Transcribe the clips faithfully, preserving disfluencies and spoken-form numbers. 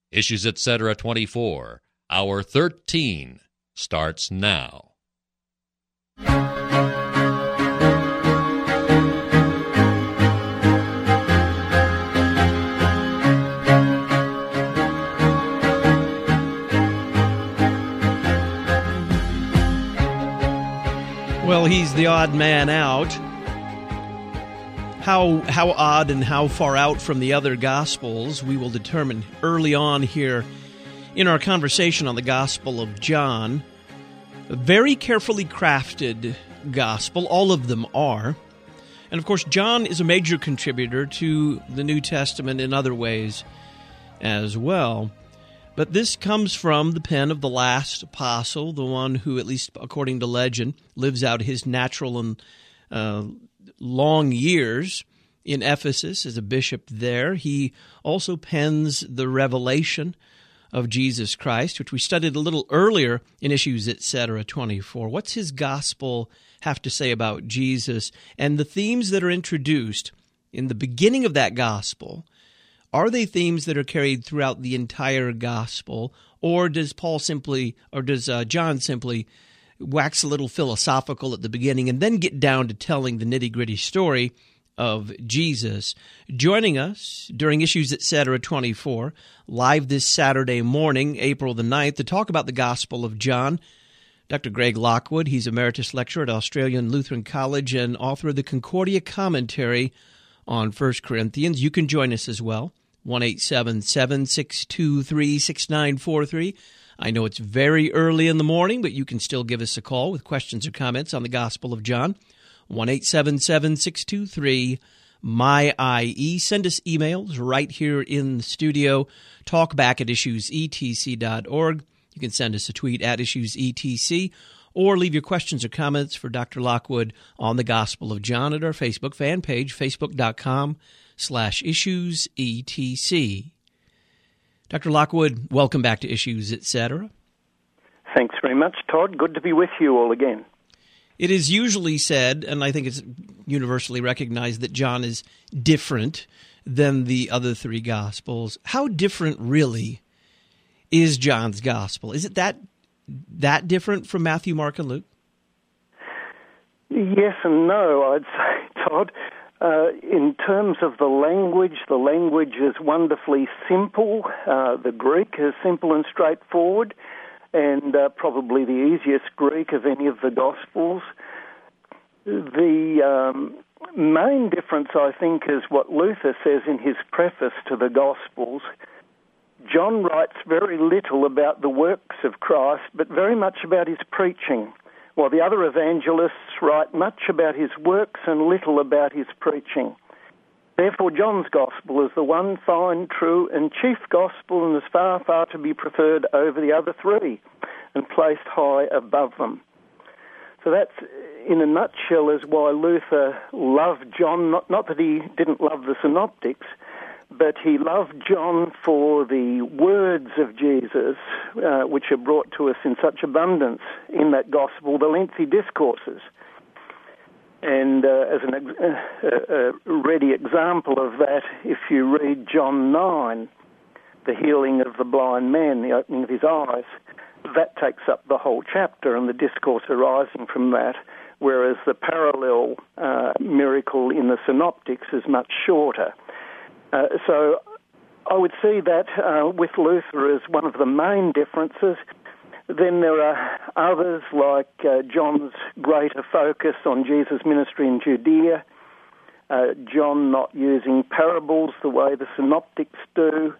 Issues Etc. twenty-four, Hour thirteen, starts now. Well, he's the odd man out. How how odd and how far out from the other Gospels we will determine early on here in our conversation on the Gospel of John. A very carefully crafted Gospel, all of them are. And of course, John is a major contributor to the New Testament in other ways as well. But this comes from the pen of the last apostle, the one who, at least according to legend, lives out his natural and uh, long years in Ephesus as a bishop there. He also pens the revelation of Jesus Christ, which we studied a little earlier in Issues Etc. twenty-four. What's his gospel have to say about Jesus? And the themes that are introduced in the beginning of that gospel, are they themes that are carried throughout the entire gospel, or does Paul simply, or does uh, John simply wax a little philosophical at the beginning and then get down to telling the nitty-gritty story of Jesus? Joining us during Issues Etc. twenty-four, live this Saturday morning, April the ninth, to talk about the Gospel of John, Doctor Greg Lockwood. He's Emeritus Lecturer at Australian Lutheran College and author of the Concordia Commentary on First Corinthians. You can join us as well, one eight seven seven, six two three, six nine four three. I know it's very early in the morning, but you can still give us a call with questions or comments on the Gospel of John, one eight seven seven, six two three, M Y I E. Send us emails right here in the studio, talkback at issues e t c dot org. You can send us a tweet at issues e t c, or leave your questions or comments for Doctor Lockwood on the Gospel of John at our Facebook fan page, facebook.com slash issues etc. Doctor Lockwood, welcome back to Issues Etc. Thanks very much, Todd. Good to be with you all again. It is usually said, and I think it's universally recognized, that John is different than the other three Gospels. How different, really, is John's Gospel? Is it that that different from Matthew, Mark, and Luke? Yes and no, I'd say, Todd. Uh, in terms of the language, the language is wonderfully simple. Uh, the Greek is simple and straightforward, and uh, probably the easiest Greek of any of the Gospels. The um, main difference, I think, is what Luther says in his preface to the Gospels. John writes very little about the works of Christ, but very much about his preaching, while the other evangelists write much about his works and little about his preaching. Therefore, John's Gospel is the one fine, true, and chief Gospel, and is far, far to be preferred over the other three, and placed high above them. So that's, in a nutshell, is why Luther loved John, not, not that he didn't love the synoptics, but he loved John for the words of Jesus, uh, which are brought to us in such abundance in that gospel, the lengthy discourses. And uh, as an, uh, a ready example of that, if you read John nine, the healing of the blind man, the opening of his eyes, that takes up the whole chapter and the discourse arising from that, whereas the parallel uh, miracle in the synoptics is much shorter. Uh, so I would see that uh, with Luther as one of the main differences. Then there are others like uh, John's greater focus on Jesus' ministry in Judea, uh, John not using parables the way the synoptics do.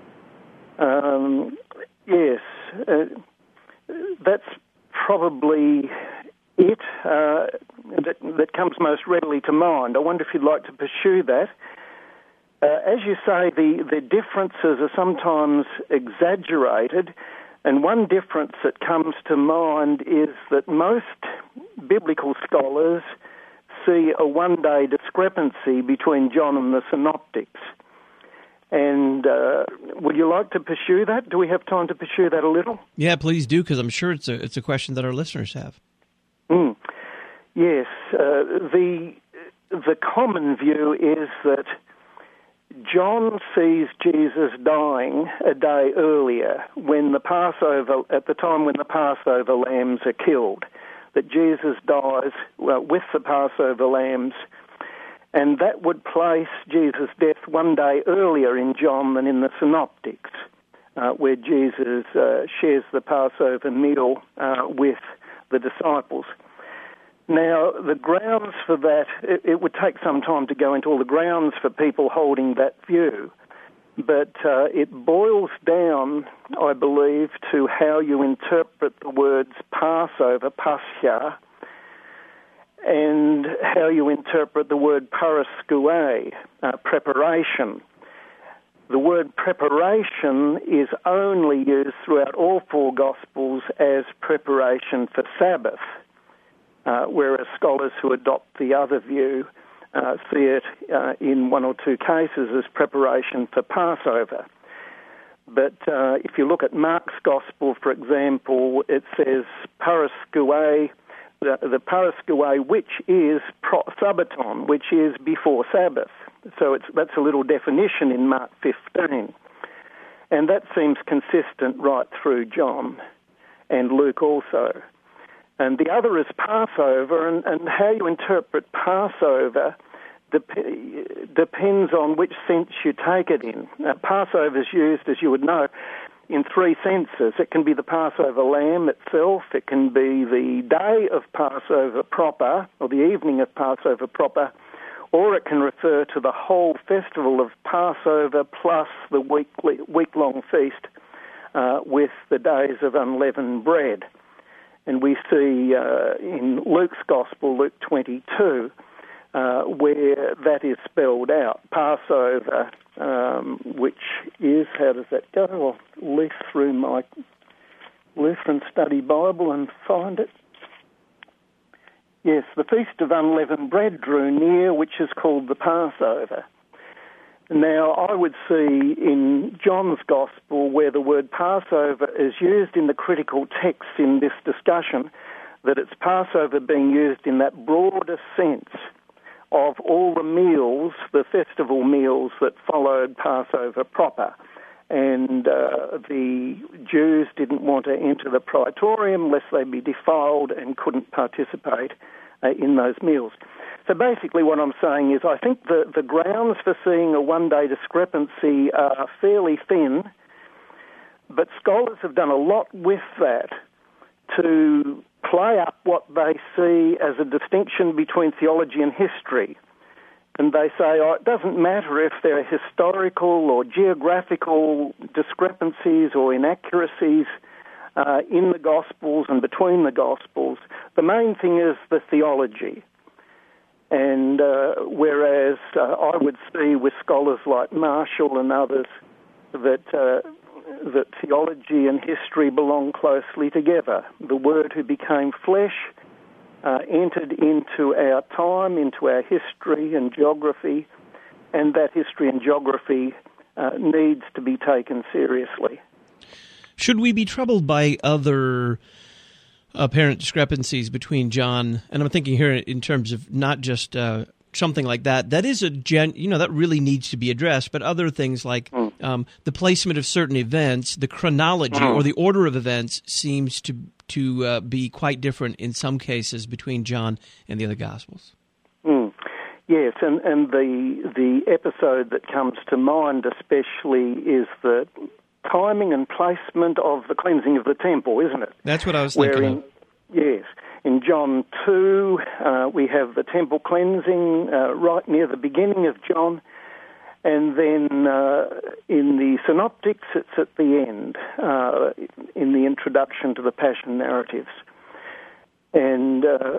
Um, yes, uh, that's probably it uh, that, that comes most readily to mind. I wonder if you'd like to pursue that. Uh, as you say, the, the differences are sometimes exaggerated, and one difference that comes to mind is that most biblical scholars see a one-day discrepancy between John and the synoptics. And uh, would you like to pursue that? Do we have time to pursue that a little? Yeah, please do, because I'm sure it's a, it's a question that our listeners have. Mm. Yes. Uh, the the common view is that John sees Jesus dying a day earlier when the Passover, at the time when the Passover lambs are killed, that Jesus dies well, with the Passover lambs, and that would place Jesus' death one day earlier in John than in the Synoptics, uh, where Jesus uh, shares the Passover meal uh, with the disciples. Now, the grounds for that, it, it would take some time to go into all the grounds for people holding that view, but uh, it boils down, I believe, to how you interpret the words Passover, Pascha, and how you interpret the word paraskue, uh, preparation. The word preparation is only used throughout all four Gospels as preparation for Sabbath. Uh, whereas scholars who adopt the other view uh, see it uh, in one or two cases as preparation for Passover. But uh, if you look at Mark's Gospel, for example, it says paraskue, the, the paraskue, which is pro Sabbaton, which is before Sabbath. So it's, that's a little definition in Mark fifteen. And that seems consistent right through John and Luke also. And the other is Passover, and, and how you interpret Passover dep depends on which sense you take it in. Now, Passover is used, as you would know, in three senses. It can be the Passover lamb itself, it can be the day of Passover proper, or the evening of Passover proper, or it can refer to the whole festival of Passover plus the weekly, week-long feast uh, with the days of unleavened bread. And we see uh, in Luke's Gospel, Luke twenty-two, uh, where that is spelled out. Passover, um, which is, how does that go? I'll leaf through my Lutheran Study Bible and find it. Yes, the Feast of Unleavened Bread drew near, which is called the Passover. Now, I would see in John's Gospel, where the word Passover is used in the critical texts in this discussion, that it's Passover being used in that broader sense of all the meals, the festival meals that followed Passover proper. And uh, the Jews didn't want to enter the praetorium lest they be defiled and couldn't participate uh, in those meals. So basically what I'm saying is I think the, the grounds for seeing a one-day discrepancy are fairly thin, but scholars have done a lot with that to play up what they see as a distinction between theology and history. And they say, oh, it doesn't matter if there are historical or geographical discrepancies or inaccuracies uh, in the Gospels and between the Gospels. The main thing is the theology. And uh, whereas uh, I would see with scholars like Marshall and others that uh, that theology and history belong closely together. The Word who became flesh uh, entered into our time, into our history and geography, and that history and geography uh, needs to be taken seriously. Should we be troubled by other apparent discrepancies between John, and I'm thinking here in terms of not just uh, something like that, that is a gen, you know, that really needs to be addressed, but other things like mm. um, the placement of certain events, the chronology mm. or the order of events seems to to uh, be quite different in some cases between John and the other Gospels. Mm. Yes, and, and the the episode that comes to mind especially is the timing and placement of the cleansing of the temple, isn't it? That's what I was thinking Wherein, of. Yes. In John two, uh, we have the temple cleansing uh, right near the beginning of John, and then uh, in the Synoptics, it's at the end, uh, in the introduction to the Passion narratives. And uh,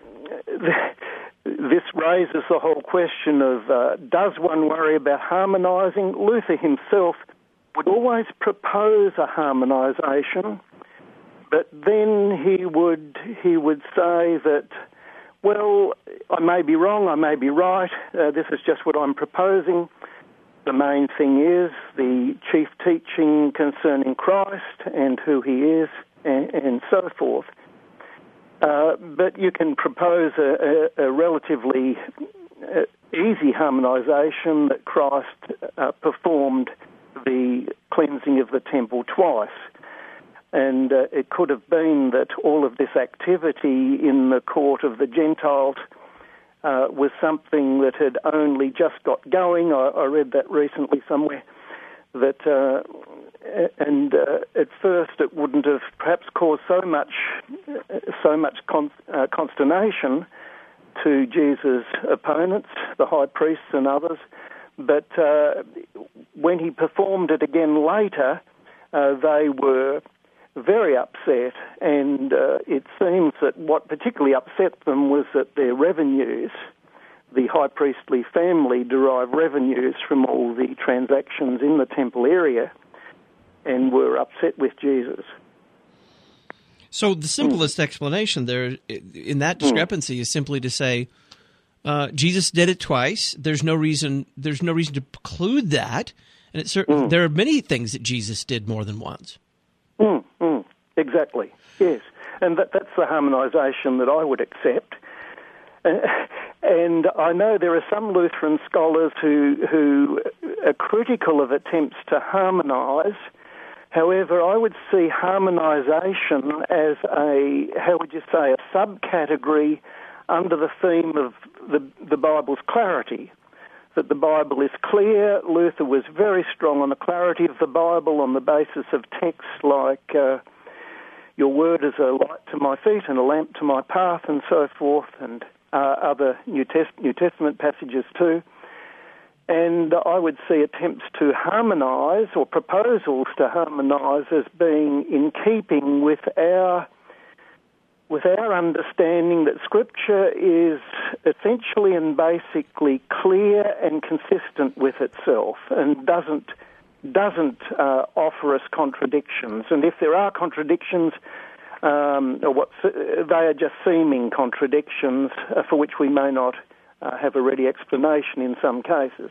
this raises the whole question of, uh, does one worry about harmonising? Luther himself would always propose a harmonisation, but then he would he would say that, well, I may be wrong, I may be right, uh, this is just what I'm proposing. The main thing is the chief teaching concerning Christ and who he is and, and so forth. Uh, but you can propose a, a, a relatively uh, easy harmonisation that Christ uh, performed the cleansing of the temple twice. And uh, it could have been that all of this activity in the court of the Gentiles uh, was something that had only just got going. I, I read that recently somewhere. That uh, and uh, at first it wouldn't have perhaps caused so much so much con- uh, consternation to Jesus' opponents, the high priests and others. But uh, when he performed it again later, uh, they were very upset, and uh, it seems that what particularly upset them was that their revenues, the high priestly family derive revenues from all the transactions in the temple area, and were upset with Jesus. So the simplest mm. explanation there in that discrepancy mm. is simply to say uh, Jesus did it twice. There's no reason. There's no reason to preclude that, and it's mm. there are many things that Jesus did more than once. Mm, mm, exactly, yes. And that, that's the harmonisation that I would accept. Uh, and I know there are some Lutheran scholars who, who are critical of attempts to harmonise. However, I would see harmonisation as a, how would you say, a subcategory under the theme of the, the Bible's clarity. That the Bible is clear. Luther was very strong on the clarity of the Bible on the basis of texts like uh, your word is a light to my feet and a lamp to my path and so forth, and uh, other New, Test- New Testament passages too. And I would see attempts to harmonise or proposals to harmonise as being in keeping with our with our understanding that Scripture is essentially and basically clear and consistent with itself, and doesn't doesn't uh, offer us contradictions. And if there are contradictions, um, or what they are just seeming contradictions uh, for which we may not uh, have a ready explanation in some cases.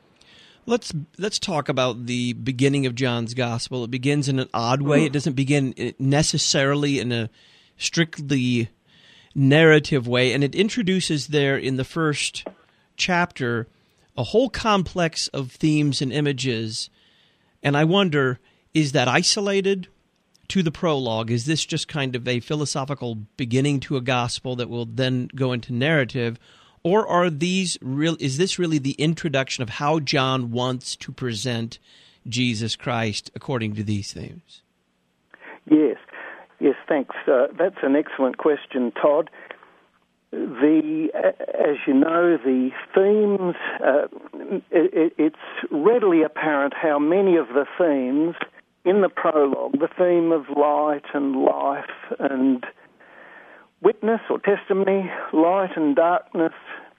Let's let's talk about the beginning of John's Gospel. It begins in an odd way. Mm. It doesn't begin necessarily in a strictly narrative way, and it introduces there in the first chapter a whole complex of themes and images. And I wonder, is that isolated to the prologue? Is this just kind of a philosophical beginning to a gospel that will then go into narrative? Or are these real? Is this really the introduction of how John wants to present Jesus Christ according to these themes? Yes. Yes, thanks. Uh, that's an excellent question, Todd. The, as you know, the themes, uh, it, it's readily apparent how many of the themes in the prologue, the theme of light and life and witness or testimony, light and darkness,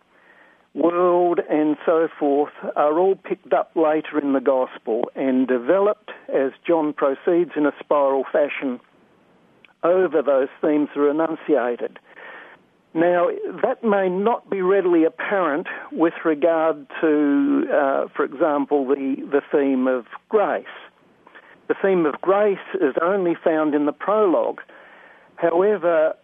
world and so forth, are all picked up later in the Gospel and developed as John proceeds in a spiral fashion over those themes that are enunciated. Now, that may not be readily apparent with regard to, uh, for example, the, the theme of grace. The theme of grace is only found in the prologue. However,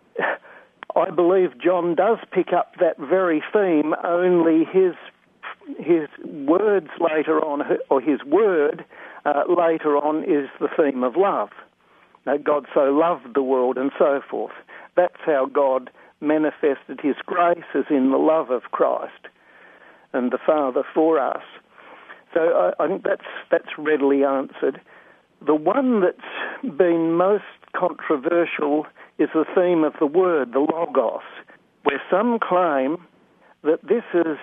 I believe John does pick up that very theme, only his his words later on, or his word uh, later on, is the theme of love. Now, God so loved the world and so forth. That's how God manifested his grace, as in the love of Christ and the Father for us. So I, I think that's that's readily answered. The one that's been most controversial is the theme of the Word, the Logos, where some claim that this is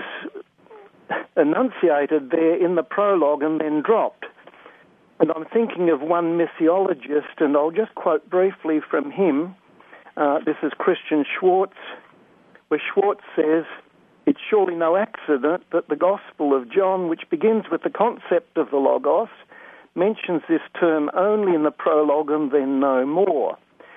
enunciated there in the prologue and then dropped. And I'm thinking of one missiologist, and I'll just quote briefly from him. Uh, this is Christian Schwartz, where Schwartz says, "It's surely no accident that the Gospel of John, which begins with the concept of the Logos, mentions this term only in the prologue and then no more."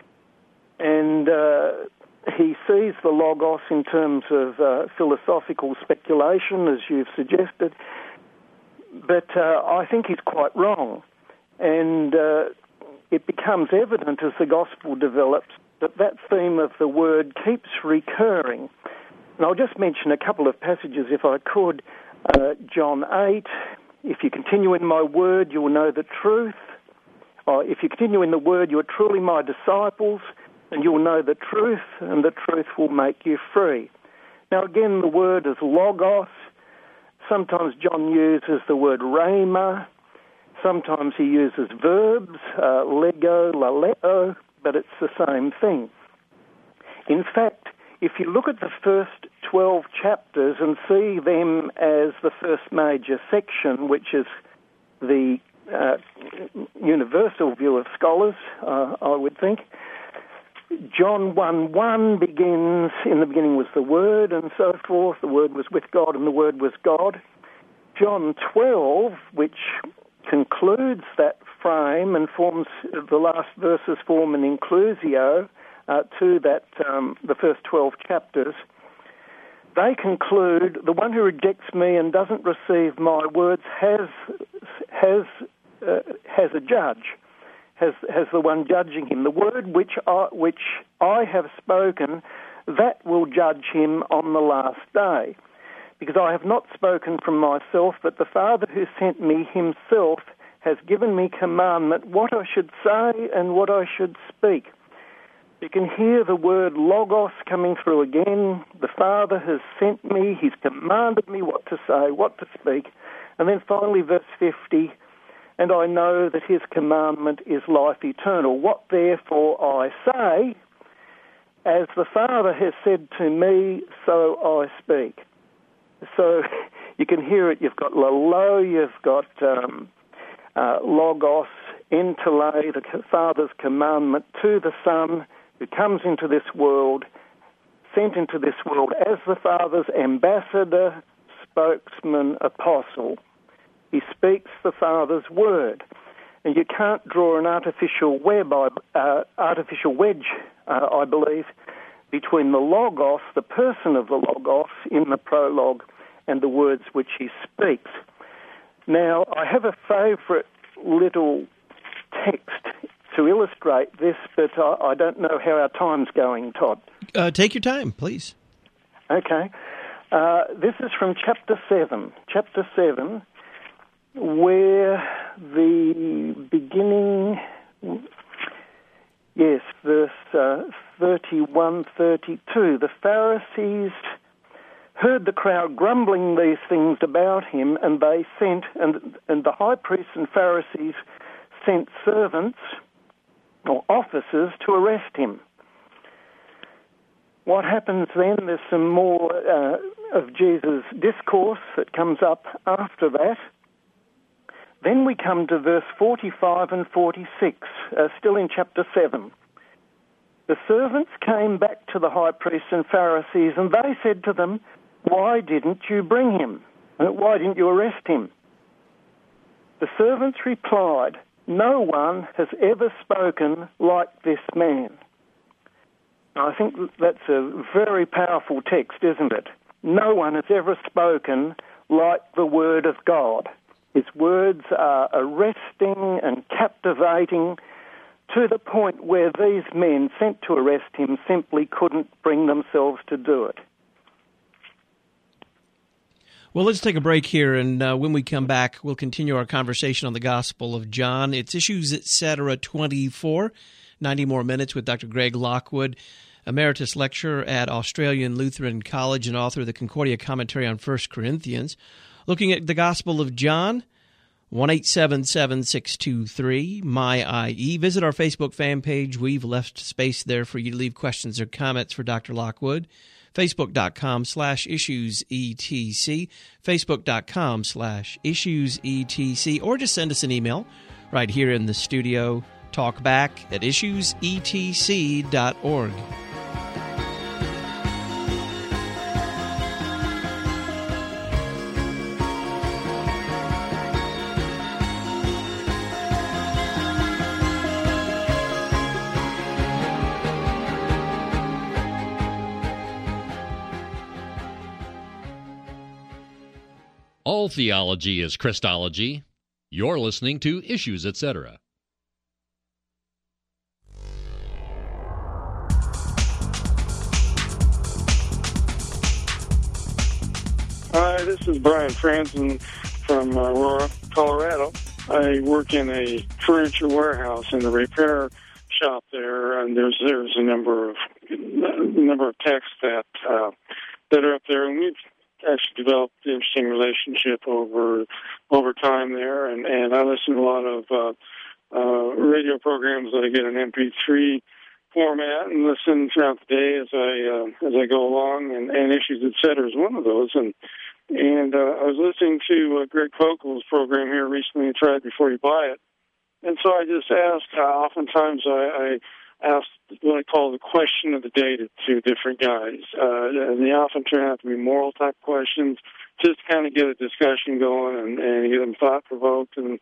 And uh, he sees the Logos in terms of uh, philosophical speculation, as you've suggested, but uh, I think he's quite wrong. And uh, it becomes evident as the Gospel develops that that theme of the Word keeps recurring. And I'll just mention a couple of passages, if I could. Uh, John eight, if you continue in my word, you will know the truth. Or if you continue in the word, you are truly my disciples, and you will know the truth, and the truth will make you free. Now again, the word is logos. Sometimes John uses the word rhema. Sometimes he uses verbs, uh, lego, laleo, but it's the same thing. In fact, if you look at the first twelve chapters and see them as the first major section, which is the uh, universal view of scholars, uh, I would think, John one one begins, in the beginning was the Word, and so forth. The Word was with God, and the Word was God. John twelve, which concludes that frame and forms, the last verses form an inclusio uh, to that um, the first twelve chapters. They conclude, the one who rejects me and doesn't receive my words has has uh, has a judge, has has the one judging him. The word which I, which I have spoken, that will judge him on the last day. Because I have not spoken from myself, but the Father who sent me himself has given me commandment what I should say and what I should speak. You can hear the word logos coming through again. The Father has sent me, he's commanded me what to say, what to speak. And then finally verse fifty, and I know that his commandment is life eternal. What therefore I say, as the Father has said to me, so I speak. So you can hear it. You've got lalo, you've got um, uh, logos, entele, the Father's commandment to the Son who comes into this world, sent into this world as the Father's ambassador, spokesman, apostle. He speaks the Father's word. And you can't draw an artificial web, uh, artificial wedge, uh, I believe, between the Logos, the person of the Logos in the prologue, and the words which he speaks. Now, I have a favourite little text to illustrate this, but I, I don't know how our time's going, Todd. Uh, take your time, please. Okay. Uh, this is from chapter seven. Chapter seven, where the beginning... Yes, verse uh, thirty-one, thirty-two. The Pharisees heard the crowd grumbling these things about him, and they sent, and, and the high priests and Pharisees sent servants or officers to arrest him. What happens then? There's some more uh, of Jesus' discourse that comes up after that. Then we come to verse forty-five and forty-six, uh, still in chapter seven. The servants came back to the high priests and Pharisees, and they said to them, "Why didn't you bring him? Why didn't you arrest him?" The servants replied, "No one has ever spoken like this man." I think that's a very powerful text, isn't it? No one has ever spoken like the Word of God. His words are arresting and captivating to the point where these men sent to arrest him simply couldn't bring themselves to do it. Well, let's take a break here, and uh, when we come back, we'll continue our conversation on the Gospel of John. It's Issues Etc. twenty-four, ninety more minutes with Doctor Greg Lockwood, Emeritus Lecturer at Australian Lutheran College and author of the Concordia Commentary on First Corinthians. Looking at the Gospel of John, one eight seven seven, six two three, M Y I E. Visit our Facebook fan page. We've left space there for you to leave questions or comments for Doctor Lockwood. Facebook.com slash issues etc. Facebook.com slash issues etc. Or just send us an email right here in the studio. Talkback at issues e t c dot org. All theology is Christology. You're listening to Issues Etc. Hi, this is Brian Franzen from Aurora, Colorado. I work in a furniture warehouse in the repair shop there, and there's there's a number of a number of techs that uh, that are up there, and we've actually developed an interesting relationship over over time there. And, and I listen to a lot of uh, uh, radio programs that I get in M P three format and listen throughout the day as I uh, as I go along. And, and Issues Etc. is one of those. And and uh, I was listening to uh, Greg Kokel's program here recently, Try It Before You Buy It. And so I just asked, uh, oftentimes I, I ask what I call the question of the day to, to different guys. Uh, and they often turn out to be moral type questions, just to kind of get a discussion going and, and get them thought provoked. And,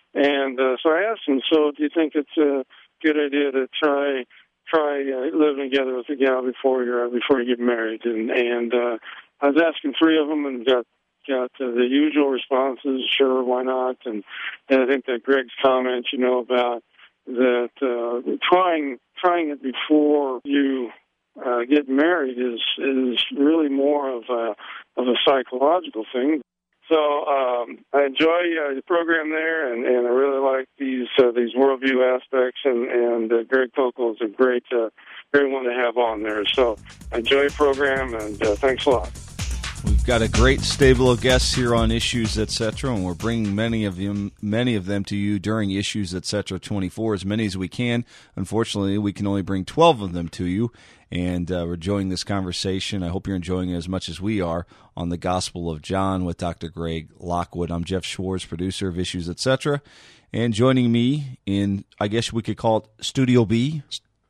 and uh, so I asked them, so do you think it's a good idea to try try uh, living together with a gal before you before you get married? And, and uh, I was asking three of them and got got uh, the usual responses, sure, why not? And, and I think that Greg's comment, you know, about that uh, trying trying it before you uh, get married is is really more of a of a psychological thing. So um, I enjoy uh, the program there, and, and I really like these uh, these worldview aspects. And, and uh, Greg Kokel is a great uh, great one to have on there. So I enjoy the program, and uh, thanks a lot. We've got a great stable of guests here on Issues Etc., and we're bringing many of them, many of them to you during Issues Etc. twenty-four, as many as we can. Unfortunately, we can only bring twelve of them to you, and uh, we're enjoying this conversation. I hope you're enjoying it as much as we are on the Gospel of John with Doctor Greg Lockwood. I'm Jeff Schwartz, producer of Issues Etc., and joining me in, I guess we could call it Studio B.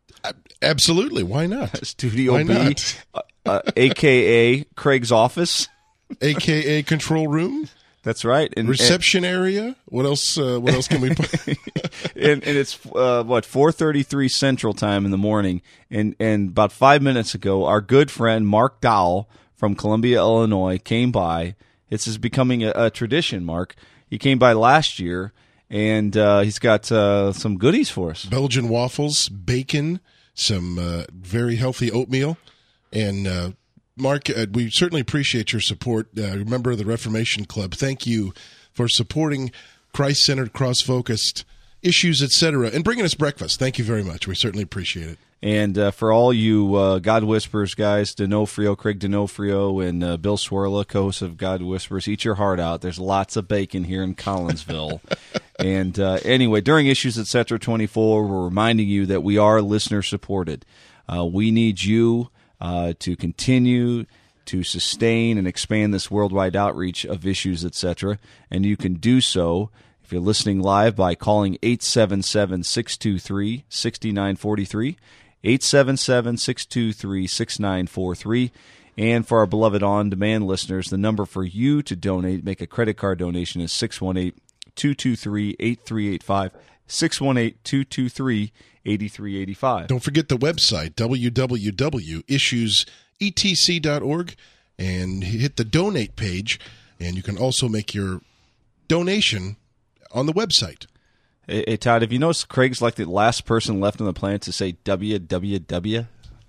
Absolutely. Why not? Studio Why B, not? uh, uh, a k a. Craig's office. A K A control room. That's right. And, Reception and, area. What else? Uh, what else can we put? and, and it's uh, what four thirty-three Central Time in the morning. And and about five minutes ago, our good friend Mark Dowell from Columbia, Illinois, came by. This is becoming a, a tradition. Mark, he came by last year, and uh, he's got uh, some goodies for us. Belgian waffles, bacon, some uh, very healthy oatmeal, and. Uh, Mark, uh, we certainly appreciate your support. Uh, member of the Reformation Club, thank you for supporting Christ-centered, cross-focused Issues, et cetera, and bringing us breakfast. Thank you very much. We certainly appreciate it. And uh, for all you uh, God Whispers guys, D'Onofrio, Craig D'Onofrio, and uh, Bill Swerla, co-hosts of God Whispers, eat your heart out. There's lots of bacon here in Collinsville. and uh, anyway, during Issues, et cetera, twenty-four, we're reminding you that we are listener-supported. Uh, we need you Uh, to continue to sustain and expand this worldwide outreach of Issues, et cetera. And you can do so if you're listening live by calling eight seven seven, six two three, six nine four three, eight seven seven, six two three, six nine four three. And for our beloved on-demand listeners, the number for you to donate, make a credit card donation, is six one eight, two two three, eight three eight five, six one eight, two two three, eight three eight five. Don't forget the website, w w w dot issues e t c dot org, and hit the donate page, and you can also make your donation on the website. Hey, hey Todd, have you noticed Craig's like the last person left on the planet to say W W W?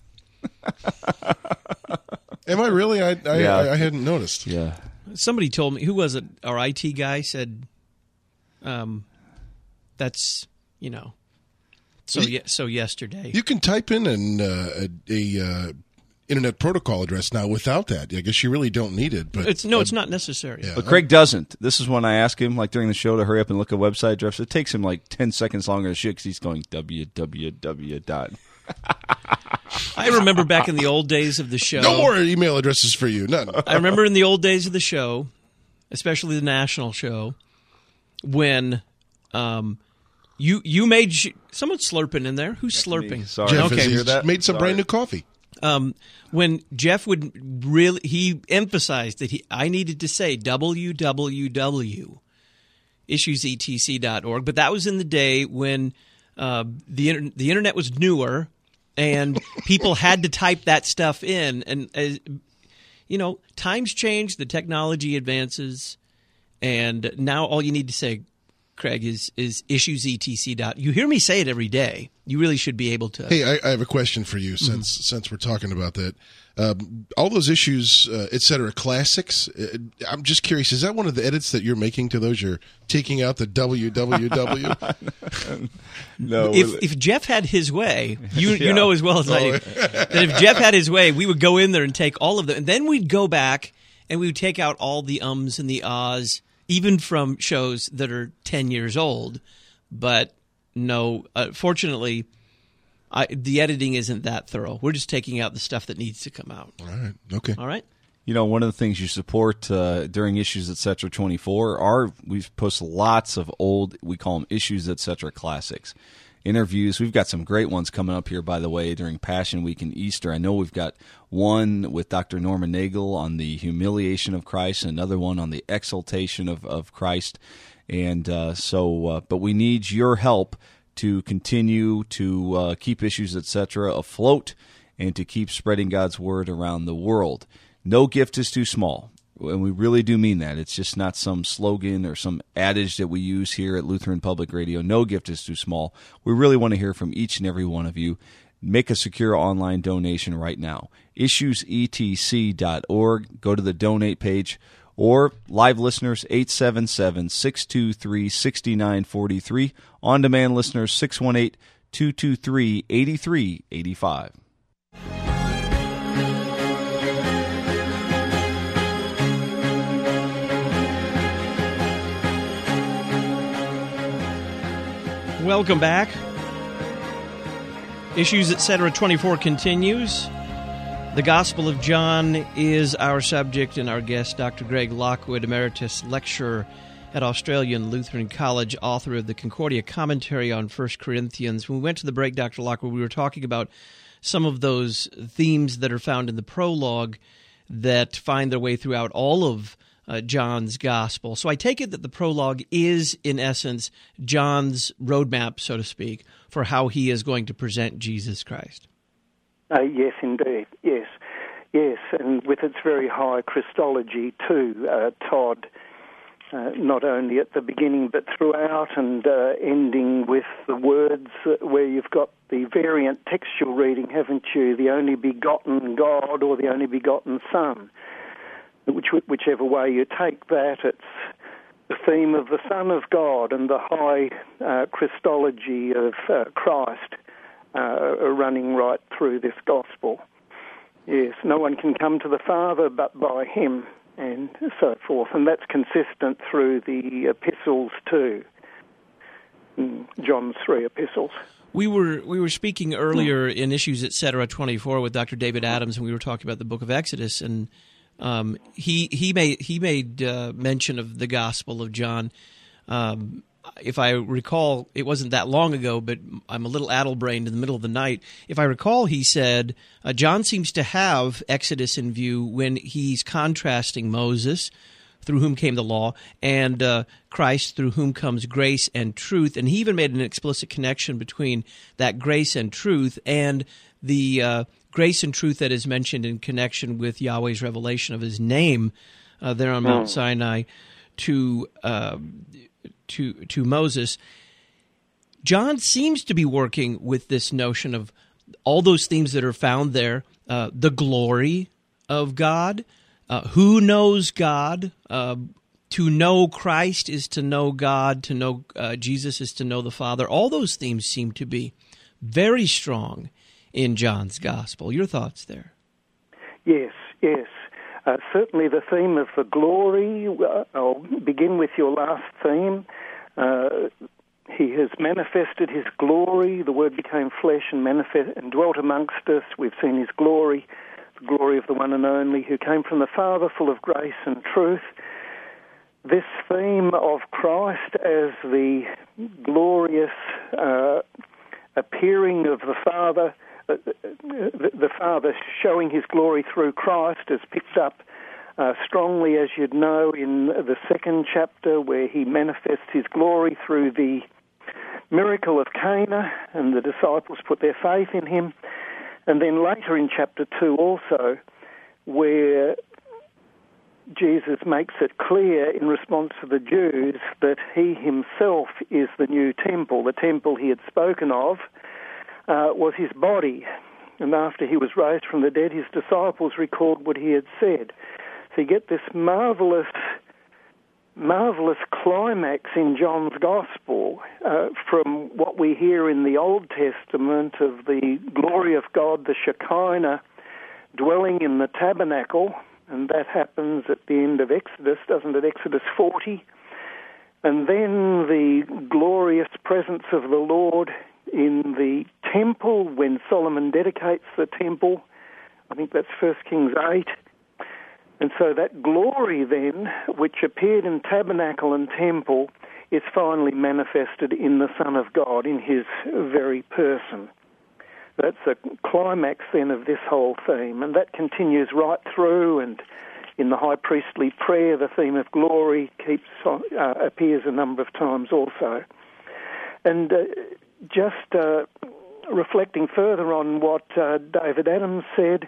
Am I really? I I, yeah. I I hadn't noticed. Yeah. Somebody told me, who was it? Our I T guy said, um, that's, you know, so ye- so yesterday. You can type in an, uh, a, a uh, internet protocol address now without that. I guess you really don't need it. But it's no, it's not necessary. Yeah. But Craig doesn't. This is when I ask him, like during the show, to hurry up and look at website address. It takes him like ten seconds longer to shit because he's going W W W dot. I remember back in the old days of the show. No more email addresses for you. None. I remember in the old days of the show, especially the national show, when um, you you made sh- someone's slurping in there. Who's That's slurping? me. Sorry. Jeff Okay. has Hear that? made some Sorry. brand new coffee. Um, when Jeff would really, he emphasized that he I needed to say W W W issues e t c dot org, but that was in the day when uh, the inter- the internet was newer and people had to type that stuff in. And uh, you know, times change, the technology advances, and now all you need to say, Craig, is is issues e t c dot. You hear me say it every day. You really should be able to. Hey, I, I have a question for you since mm-hmm. since we're talking about that. Um, all those issues, uh, et cetera, classics. Uh, I'm just curious. Is that one of the edits that you're making to those? You're taking out the W W W. No. If if Jeff had his way, you yeah. you know as well as I do that if Jeff had his way, we would go in there and take all of them, and then we'd go back and we would take out all the ums and the ahs, even from shows that are ten years old. But no, uh, fortunately, I, the editing isn't that thorough. We're just taking out the stuff that needs to come out. All right. Okay. All right. You know, one of the things you support uh, during Issues, et cetera, twenty-four are we've posted lots of old, we call them Issues, et cetera, classics. Interviews. We've got some great ones coming up here, by the way, during Passion Week and Easter. I know we've got one with Doctor Norman Nagel on the humiliation of Christ, and another one on the exaltation of, of Christ. And uh, so, uh, but we need your help to continue to uh, keep Issues, et cetera, afloat and to keep spreading God's word around the world. No gift is too small, and we really do mean that. It's just not some slogan or some adage that we use here at Lutheran Public Radio. No gift is too small. We really want to hear from each and every one of you. Make a secure online donation right now. issues e t c dot org. Go to the donate page. Or live listeners, eight seven seven, six two three, six nine four three. On-demand listeners, six one eight, two two three, eight three eight five. Welcome back. Issues, et cetera, twenty-four continues. The Gospel of John is our subject, and our guest, Doctor Greg Lockwood, Emeritus Lecturer at Australian Lutheran College, author of the Concordia Commentary on First Corinthians. When we went to the break, Doctor Lockwood, we were talking about some of those themes that are found in the prologue that find their way throughout all of uh, John's Gospel. So I take it that the prologue is, in essence, John's roadmap, so to speak, for how he is going to present Jesus Christ. Uh, yes, indeed. Yes, yes, and with its very high Christology too, uh, Todd. Uh, not only at the beginning but throughout, and uh, ending with the words uh, where you've got the variant textual reading, haven't you? The only begotten God or the only begotten Son. Which, whichever way you take that, it's the theme of the Son of God and the high uh, Christology of uh, Christ uh, running right through this gospel. Yes, no one can come to the Father but by him, and so forth. And that's consistent through the epistles too, John's three epistles. We were we were speaking earlier in Issues, et cetera, twenty-four with Doctor David Adams, and we were talking about the book of Exodus, and um, he he made he made uh, mention of the Gospel of John. Um, if I recall, it wasn't that long ago, but I'm a little addle-brained in the middle of the night. If I recall, he said, uh, John seems to have Exodus in view when he's contrasting Moses, through whom came the law, and uh, Christ, through whom comes grace and truth. And he even made an explicit connection between that grace and truth and the uh, grace and truth that is mentioned in connection with Yahweh's revelation of his name uh, there on Mount Sinai to uh, to to Moses. John seems to be working with this notion of all those themes that are found there, uh, the glory of God, uh, who knows God, uh, to know Christ is to know God, to know uh, Jesus is to know the Father. All those themes seem to be very strong in John's Gospel. Your thoughts there? Yes, yes. Uh, certainly the theme of the glory, uh, I'll begin with your last theme. Uh, he has manifested his glory. The Word became flesh and manifest and dwelt amongst us. We've seen his glory, the glory of the one and only who came from the Father, full of grace and truth. This theme of Christ as the glorious uh, appearing of the Father, uh, the, the Father showing his glory through Christ, is picked up uh, strongly, as you'd know, in the second chapter, where he manifests his glory through the miracle of Cana, and the disciples put their faith in him. And then later in chapter two also, where Jesus makes it clear in response to the Jews that he himself is the new temple. The temple he had spoken of uh, was his body. And after he was raised from the dead, his disciples recalled what he had said. So you get this marvelous, marvelous climax in John's Gospel uh, from what we hear in the Old Testament of the glory of God, the Shekinah, dwelling in the tabernacle, and that happens at the end of Exodus, doesn't it? Exodus forty. And then the glorious presence of the Lord in the temple when Solomon dedicates the temple. I think that's First Kings eight. And so that glory then, which appeared in tabernacle and temple, is finally manifested in the Son of God, in his very person. That's a climax then of this whole theme, and that continues right through, and in the high priestly prayer, the theme of glory keeps uh, appears a number of times also. And uh, just uh, reflecting further on what uh, David Adams said,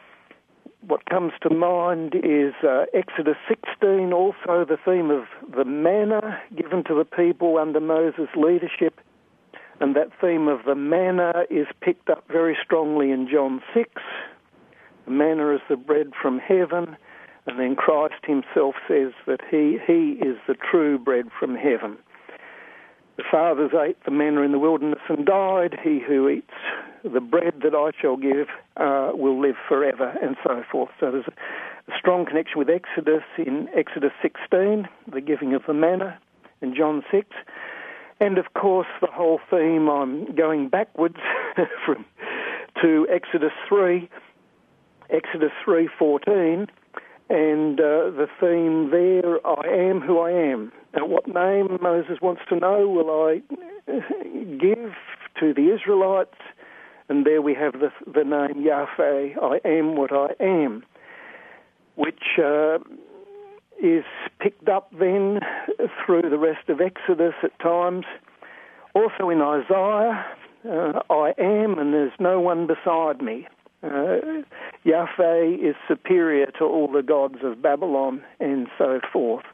what comes to mind is uh, Exodus sixteen, also the theme of the manna given to the people under Moses' leadership. And that theme of the manna is picked up very strongly in John six. The manna is the bread from heaven. And then Christ himself says that he, he is the true bread from heaven. The fathers ate the manna in the wilderness and died. He who eats the bread that I shall give uh, will live forever, and so forth. So there's a, a strong connection with Exodus in Exodus sixteen, the giving of the manna, in John six. And, of course, the whole theme, I'm going backwards from to Exodus three, Exodus three fourteen, and uh, the theme there, I am who I am. Now, what name Moses wants to know will I give to the Israelites? And there we have the, the name Yahweh, I am what I am, which uh, is picked up then through the rest of Exodus at times. Also in Isaiah, uh, I am and there's no one beside me. Uh, Yahweh is superior to all the gods of Babylon and so forth.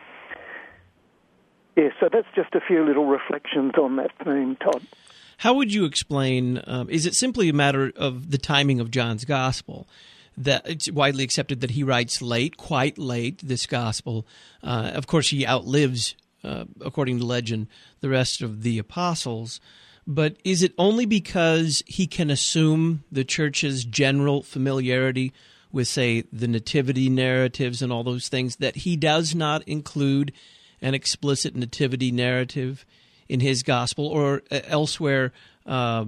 Yes, yeah, so that's just a few little reflections on that theme, Todd. How would you explain, um, is it simply a matter of the timing of John's Gospel? That it's widely accepted that he writes late, quite late, this Gospel. Uh, of course, he outlives, uh, according to legend, the rest of the apostles. But is it only because he can assume the church's general familiarity with, say, the nativity narratives and all those things, that he does not include an explicit nativity narrative in his gospel, or uh, elsewhere uh,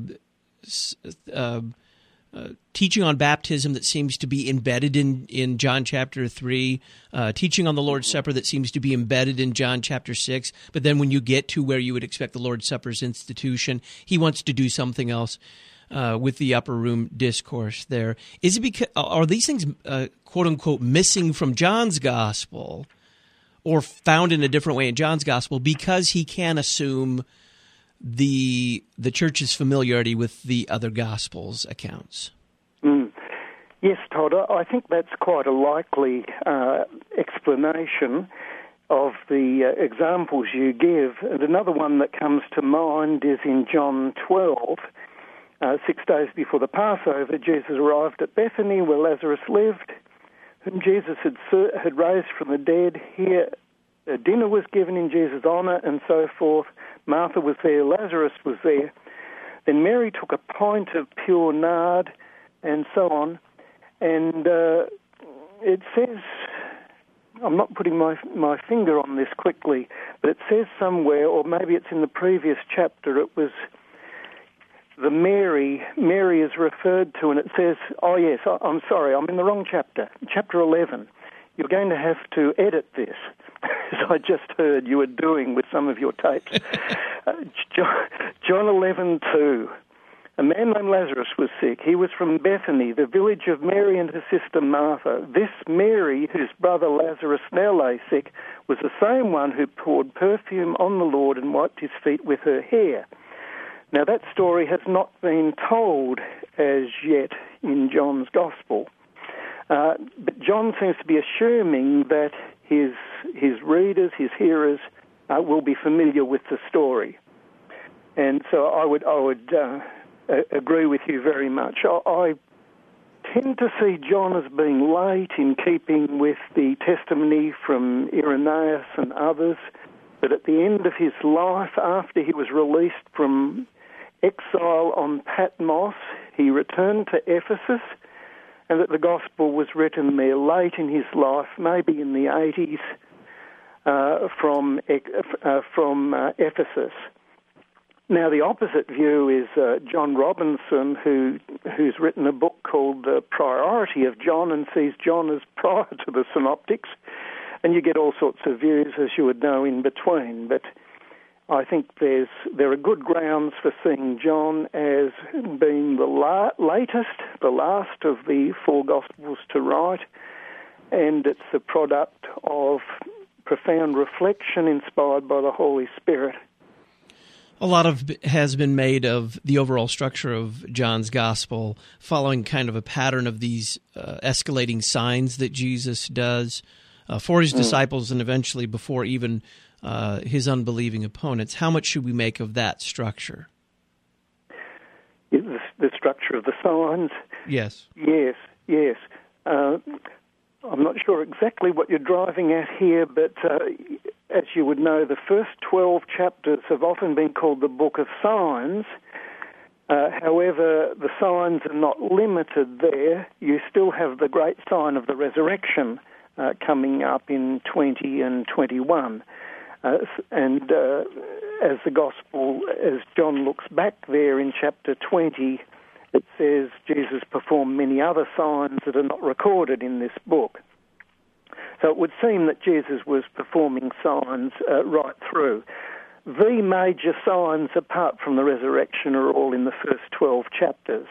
uh, uh, teaching on baptism that seems to be embedded in, in John chapter three, uh, teaching on the Lord's Supper that seems to be embedded in John chapter six, but then when you get to where you would expect the Lord's Supper's institution, he wants to do something else uh, with the upper room discourse there. Is it because, are these things, uh, quote-unquote, missing from John's gospel, or found in a different way in John's gospel, because he can assume the the church's familiarity with the other gospels' accounts? Mm. Yes, Todd, I think that's quite a likely uh, explanation of the uh, examples you give. And another one that comes to mind is in John twelve. Uh, six days before the Passover, Jesus arrived at Bethany, where Lazarus lived, whom Jesus had had raised from the dead. Here a dinner was given in Jesus' honour, and so forth. Martha was there, Lazarus was there. Then Mary took a pint of pure nard, and so on. And uh, it says, I'm not putting my my finger on this quickly, but it says somewhere, or maybe it's in the previous chapter, it was the Mary, Mary is referred to, and it says, oh yes, I'm sorry, I'm in the wrong chapter, chapter eleven. You're going to have to edit this, as I just heard you were doing with some of your tapes. uh, John, John eleven two. A man named Lazarus was sick. He was from Bethany, the village of Mary and her sister Martha. This Mary, whose brother Lazarus now lay sick, was the same one who poured perfume on the Lord and wiped his feet with her hair. Now, that story has not been told as yet in John's Gospel. Uh, but John seems to be assuming that his his readers, his hearers, uh, will be familiar with the story. And so I would I would uh, a- agree with you very much. I, I tend to see John as being late in keeping with the testimony from Irenaeus and others, that at the end of his life, after he was released from exile on Patmos, he returned to Ephesus, and that the Gospel was written there late in his life, maybe in the eighties, uh, from uh, from uh, Ephesus. Now, the opposite view is uh, John Robinson, who who's written a book called The Priority of John and sees John as prior to the Synoptics, and you get all sorts of views, as you would know, in between. But I think there's there are good grounds for seeing John as being the la- latest, the last of the four Gospels to write, and it's the product of profound reflection inspired by the Holy Spirit. A lot of has been made of the overall structure of John's Gospel, following kind of a pattern of these uh, escalating signs that Jesus does uh, for his mm. disciples and eventually before even uh, his unbelieving opponents. How much should we make of that structure? The, the structure of the signs? Yes. Yes, yes. Uh, I'm not sure exactly what you're driving at here, but uh, as you would know, the first twelve chapters have often been called the Book of Signs. Uh, however, the signs are not limited there. You still have the great sign of the resurrection uh, coming up in twenty and twenty-one. Uh, and uh, as the Gospel, as John looks back there in chapter twenty, it says Jesus performed many other signs that are not recorded in this book. So it would seem that Jesus was performing signs uh, right through. The major signs, apart from the resurrection, are all in the first twelve chapters.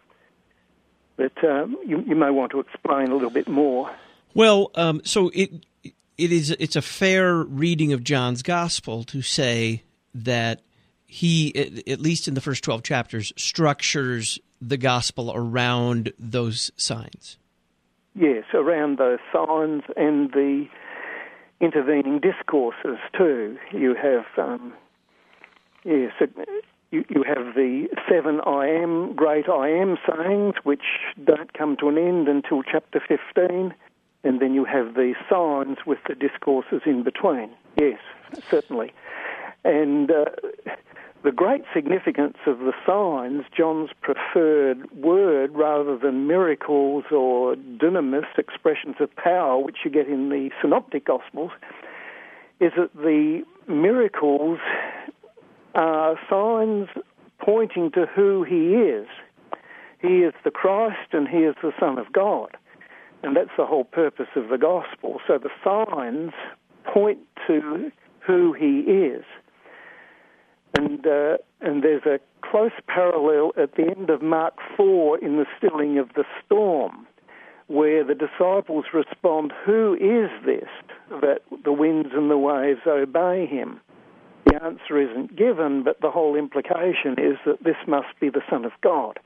But um, you, you may want to explain a little bit more. Well, um, so it it is it's a fair reading of John's Gospel to say that he, at least in the first twelve chapters, structures the Gospel around those signs. Yes, around those signs and the intervening discourses too. You have, um, yes, you, you have the seven I am, great I am sayings, which don't come to an end until chapter fifteen, and then you have the signs with the discourses in between. Yes, certainly. And uh, the great significance of the signs, John's preferred word rather than miracles or dynamis, expressions of power, which you get in the Synoptic Gospels, is that the miracles are signs pointing to who he is. He is the Christ and he is the Son of God. And that's the whole purpose of the Gospel. So the signs point to who he is. And uh, and there's a close parallel at the end of Mark four in the stilling of the storm, where the disciples respond, who is this that the winds and the waves obey him? The answer isn't given, but the whole implication is that this must be the Son of God.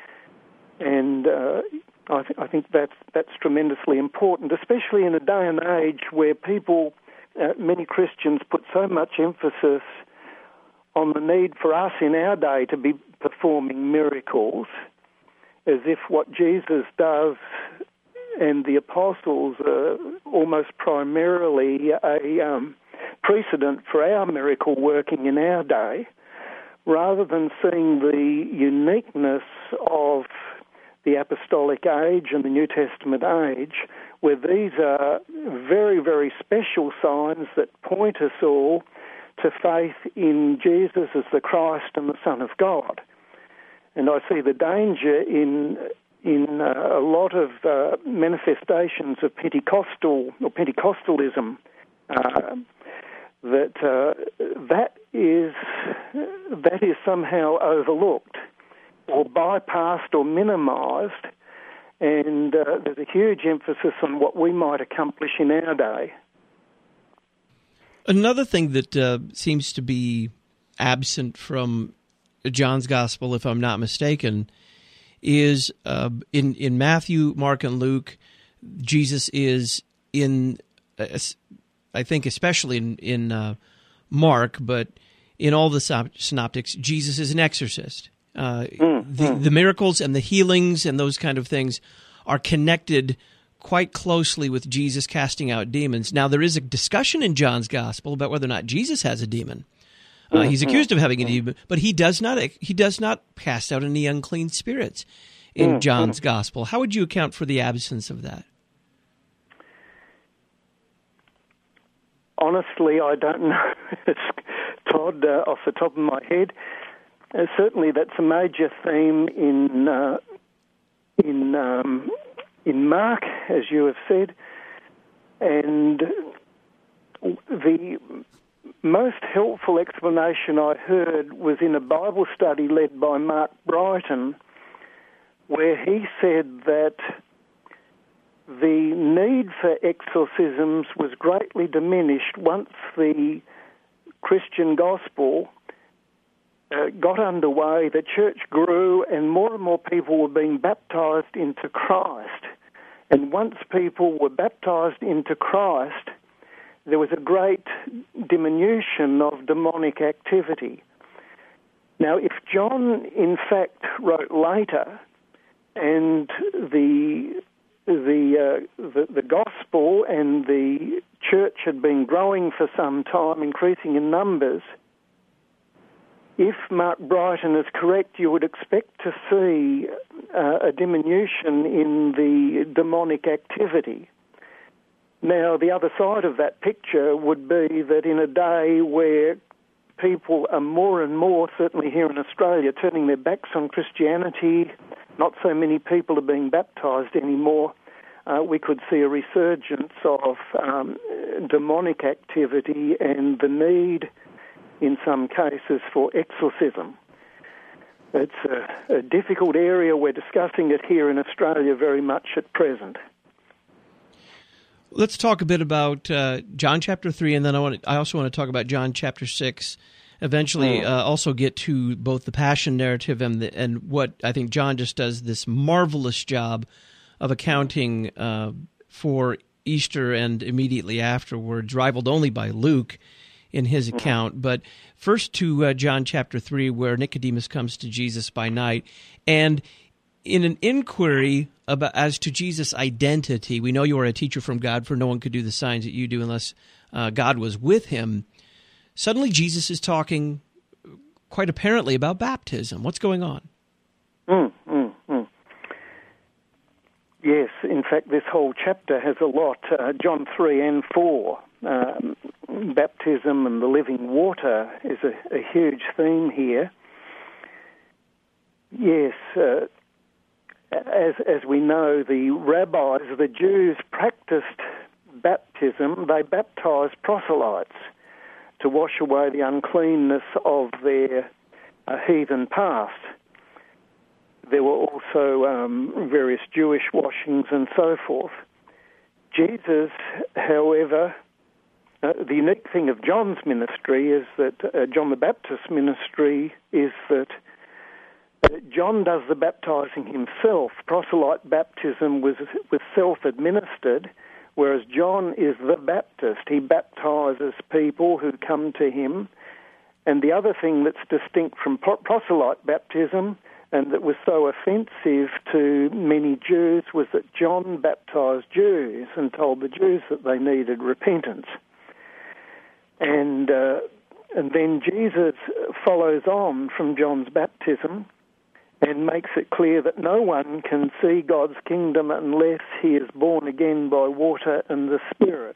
And uh, I, th- I think that's, that's tremendously important, especially in a day and age where people, uh, many Christians, put so much emphasis on the need for us in our day to be performing miracles, as if what Jesus does and the apostles are almost primarily a um, precedent for our miracle working in our day, rather than seeing the uniqueness of the apostolic age and the New Testament age, where these are very, very special signs that point us all to faith in Jesus as the Christ and the Son of God. And I see the danger in in uh, a lot of uh, manifestations of Pentecostal or Pentecostalism uh, that uh, that is that is somehow overlooked or bypassed or minimised, and uh, there's a huge emphasis on what we might accomplish in our day. Another thing that uh, seems to be absent from John's Gospel, if I'm not mistaken, is uh, in, in Matthew, Mark, and Luke, Jesus is in, uh, I think especially in, in uh, Mark, but in all the synoptics, Jesus is an exorcist. Uh, mm, the, mm. the miracles and the healings and those kind of things are connected quite closely with Jesus casting out demons. Now, there is a discussion in John's Gospel about whether or not Jesus has a demon. Uh, he's accused of having a demon, but he does not he does not cast out any unclean spirits in John's Gospel. How would you account for the absence of that? Honestly, I don't know, Todd, uh, off the top of my head. Uh, certainly, that's a major theme in uh, in um, in Mark, as you have said, and the most helpful explanation I heard was in a Bible study led by Mark Brighton, where he said that the need for exorcisms was greatly diminished once the Christian gospel uh, got underway, the church grew, and more and more people were being baptized into Christ. And once people were baptized into Christ, there was a great diminution of demonic activity. Now, if John, in fact, wrote later, and the the, uh, the the gospel and the church had been growing for some time, increasing in numbers, if Mark Brighton is correct, you would expect to see uh, a diminution in the demonic activity. Now, the other side of that picture would be that in a day where people are more and more, certainly here in Australia, turning their backs on Christianity, not so many people are being baptised anymore, uh, we could see a resurgence of um, demonic activity and the need, in some cases, for exorcism. It's a, a difficult area. We're discussing it here in Australia very much at present. Let's talk a bit about uh, John chapter three, and then I want to, I also want to talk about John chapter six. Eventually, mm. uh, also get to both the Passion narrative and the, and what I think John just does this marvelous job of accounting uh, for Easter and immediately afterwards, rivaled only by Luke in his mm. account. But first to uh, John chapter three, where Nicodemus comes to Jesus by night, and in an inquiry about as to Jesus' identity, we know you are a teacher from God, for no one could do the signs that you do unless uh, God was with him. Suddenly Jesus is talking quite apparently about baptism. What's going on? Mm, mm, mm. Yes, in fact, this whole chapter has a lot. Uh, John three and four, um, baptism and the living water is a, a huge theme here. Yes, uh, As as we know, the rabbis, the Jews, practiced baptism. They baptized proselytes to wash away the uncleanness of their uh, heathen past. There were also um, various Jewish washings and so forth. Jesus, however, uh, the unique thing of John's ministry is that uh, John the Baptist's ministry is that John does the baptizing himself. Proselyte baptism was was self-administered, whereas John is the Baptist. He baptizes people who come to him. And the other thing that's distinct from proselyte baptism, and that was so offensive to many Jews, was that John baptized Jews and told the Jews that they needed repentance. And uh, and then Jesus follows on from John's baptism and makes it clear that no one can see God's kingdom unless he is born again by water and the Spirit.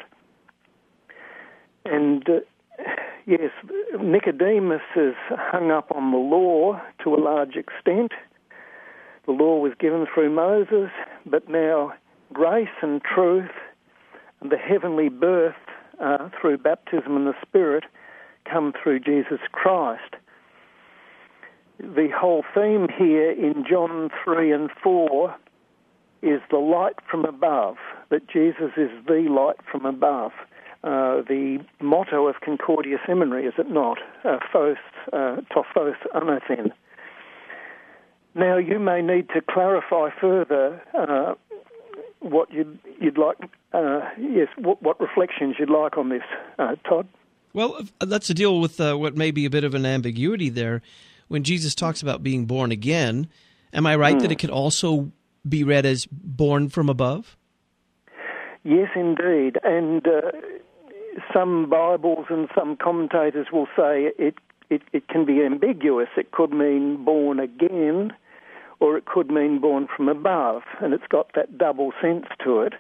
And uh, yes, Nicodemus is hung up on the law to a large extent. The law was given through Moses, but now grace and truth and the heavenly birth uh, through baptism in the Spirit come through Jesus Christ. The whole theme here in John three and four is the light from above, that Jesus is the light from above. Uh, the motto of Concordia Seminary, is it not? Uh, Phos, uh, Tophos Anothen. Now, you may need to clarify further uh, what you'd, you'd like, uh, yes, what, what reflections you'd like on this, uh, Todd. Well, let's deal with uh, what may be a bit of an ambiguity there. When Jesus talks about being born again, am I right mm. that it could also be read as born from above? Yes, indeed. And uh, some Bibles and some commentators will say it, it, it can be ambiguous. It could mean born again, or it could mean born from above, and it's got that double sense to it.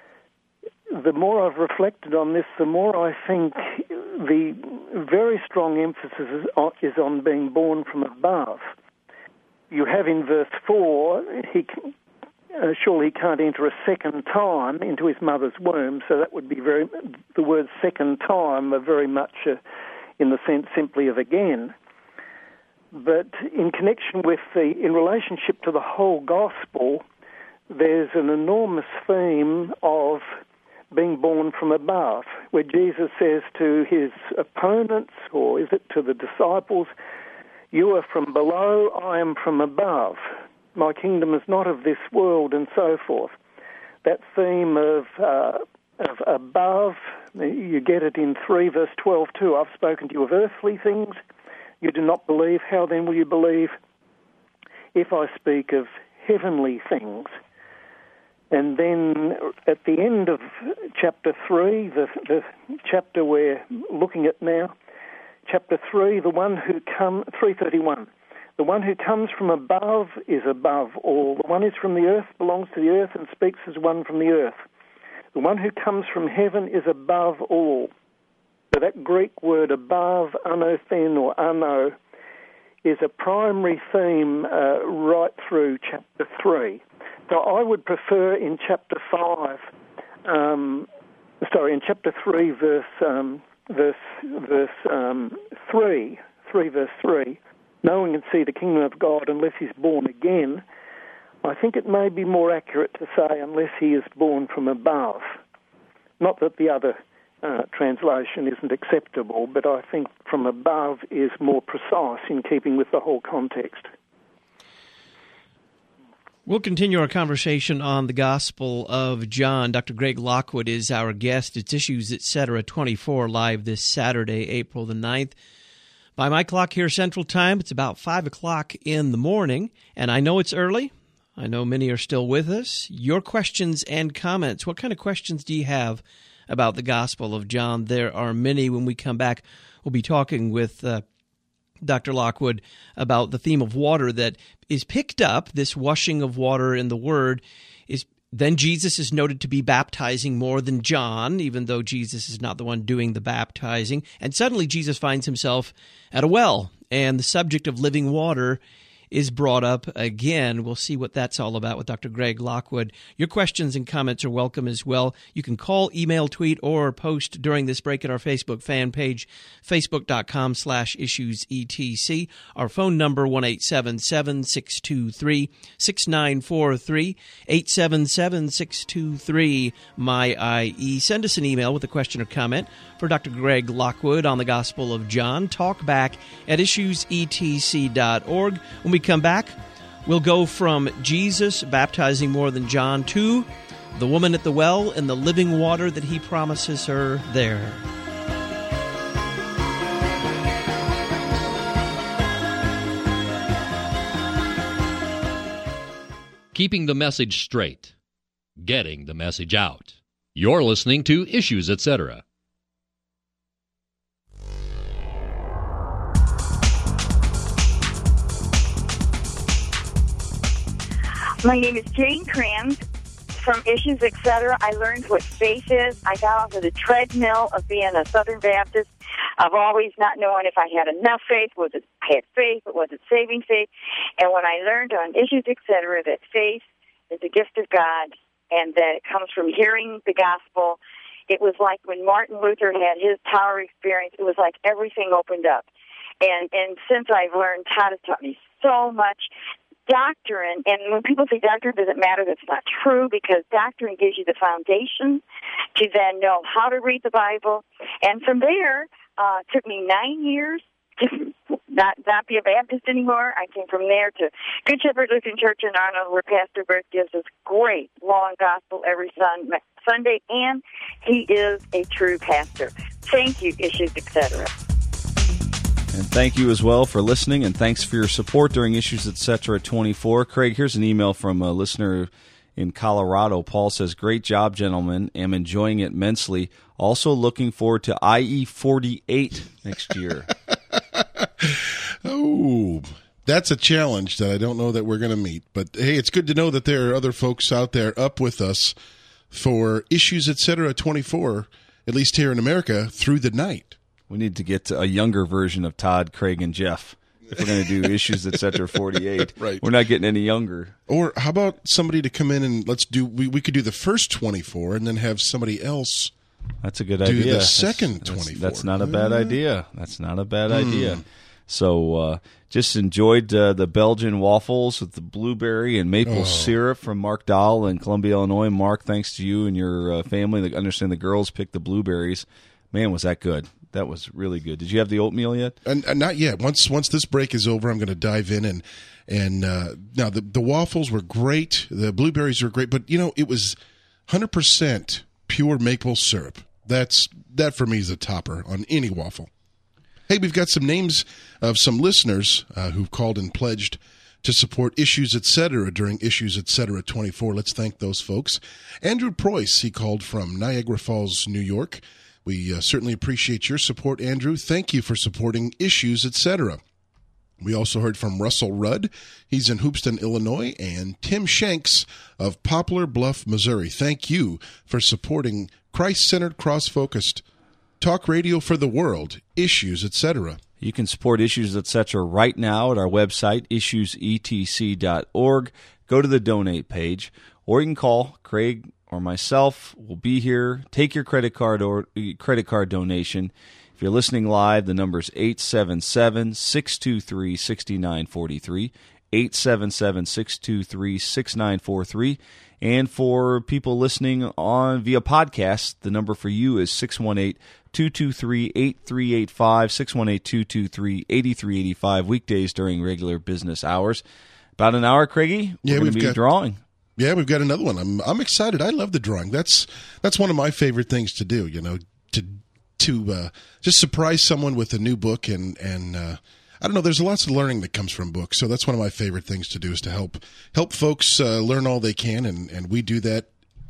The more I've reflected on this, the more I think the very strong emphasis is on, is on being born from above. You have in verse four, he uh, surely he can't enter a second time into his mother's womb, so that would be very, the word second time are very much uh, in the sense simply of again. But in connection with the, in relationship to the whole gospel, there's an enormous theme of being born from above, where Jesus says to his opponents, or is it to the disciples, you are from below, I am from above. My kingdom is not of this world, and so forth. That theme of, uh, of above, you get it in three verse twelve too. I've spoken to you of earthly things. You do not believe. How then will you believe if I speak of heavenly things? And then at the end of chapter three, the, the chapter we're looking at now, chapter three, the one who come three thirty-one, the one who comes from above is above all. The one who is from the earth belongs to the earth and speaks as one from the earth. The one who comes from heaven is above all. So that Greek word above, anothen or ano, is a primary theme uh, right through chapter three. So I would prefer in chapter five, um, sorry, in chapter three, verse um, verse verse um, three, three verse three, no one can see the kingdom of God unless he's born again. I think it may be more accurate to say unless he is born from above. Not that the other uh, translation isn't acceptable, but I think from above is more precise in keeping with the whole context. We'll continue our conversation on the Gospel of John. Doctor Greg Lockwood is our guest. It's Issues, et cetera, twenty-four, live this Saturday, April the ninth. By my clock here Central Time, it's about five o'clock in the morning, and I know it's early. I know many are still with us. Your questions and comments, what kind of questions do you have about the Gospel of John? There are many. When we come back, we'll be talking with uh, Doctor Lockwood about the theme of water that is picked up, this washing of water in the Word. Is then Jesus is noted to be baptizing more than John, even though Jesus is not the one doing the baptizing. And suddenly Jesus finds himself at a well, and the subject of living water is brought up again. We'll see what that's all about with Doctor Greg Lockwood. Your questions and comments are welcome as well. You can call, email, tweet, or post during this break at our Facebook fan page, facebook.com slash issues etc. Our phone number, one eight seven seven, six two three, six nine four three, eight seven seven, six two three, M Y I E. Send us an email with a question or comment for Doctor Greg Lockwood on the Gospel of John. Talk back at issues e t c dot org. When we come back, we'll go from Jesus baptizing more than John to the woman at the well and the living water that he promises her there. Keeping the message straight. Getting the message out. You're listening to Issues, et cetera. My name is Jane Kranz from Issues, et cetera. I learned what faith is. I got off of the treadmill of being a Southern Baptist, of always not knowing if I had enough faith. Was it I had faith, but was it saving faith? And when I learned on Issues, et cetera, that faith is a gift of God and that it comes from hearing the gospel, it was like when Martin Luther had his tower experience. It was like everything opened up. And and since I've learned, Todd has taught me so much. Doctrine, and when people say doctrine doesn't matter, that's not true, because doctrine gives you the foundation to then know how to read the Bible. And from there, uh, it took me nine years not not be a Baptist anymore. I came from there to Good Shepherd Lutheran Church in Arnold, where Pastor Bert gives us great long gospel every sun, Sunday, and he is a true pastor. Thank you, Issues, et cetera. And thank you as well for listening, and thanks for your support during Issues, et cetera twenty-four. Craig, here's an email from a listener in Colorado. Paul says, great job, gentlemen. Am enjoying it immensely. Also looking forward to I E forty-eight next year. Oh, that's a challenge that I don't know that we're going to meet. But, hey, it's good to know that there are other folks out there up with us for Issues, et cetera twenty-four, at least here in America, through the night. We need to get a younger version of Todd, Craig, and Jeff if we're going to do Issues, et cetera forty-eight. Right. We're not getting any younger. Or how about somebody to come in and let's do, we, we could do the first twenty-four and then have somebody else That's a good do idea. the That's- second that's, twenty-four. That's not a bad idea. That's not a bad Hmm. idea. So uh, just enjoyed uh, the Belgian waffles with the blueberry and maple Oh. syrup from Mark Dahl in Columbia, Illinois. Mark, thanks to you and your uh, family. I understand the girls picked the blueberries. Man, was that good. That was really good. Did you have the oatmeal yet? And, and not yet. Once once this break is over, I'm going to dive in and and uh, now the the waffles were great. The blueberries were great, but you know it was one hundred percent pure maple syrup. That's that for me is a topper on any waffle. Hey, we've got some names of some listeners uh, who've called and pledged to support Issues, et cetera during Issues, et cetera twenty-four. Let's thank those folks. Andrew Preuss, he called from Niagara Falls, New York. We uh, certainly appreciate your support, Andrew. Thank you for supporting Issues, et cetera. We also heard from Russell Rudd. He's in Hoopeston, Illinois, and Tim Shanks of Poplar Bluff, Missouri. Thank you for supporting Christ-centered, cross-focused talk radio for the world, Issues, et cetera. You can support Issues, et cetera right now at our website, issues e t c dot org. Go to the donate page, or you can call Craig or myself. We'll be here. Take your credit card or credit card donation. If you're listening live, the number is eight seven seven, six two three, six nine four three, eight seven seven, six two three, six nine four three. And for people listening on via podcast, the number for you is six one eight, two two three, eight three eight five, six one eight, two two three, eight three eight five, weekdays during regular business hours. About an hour, Craigie. Yeah, We're going we've to be got- drawing. Yeah, we've got another one. I'm I'm excited. I love the drawing. That's that's one of my favorite things to do. You know, to to uh, just surprise someone with a new book and and uh, I don't know. There's lots of learning that comes from books, so that's one of my favorite things to do is to help help folks uh, learn all they can, and and we do that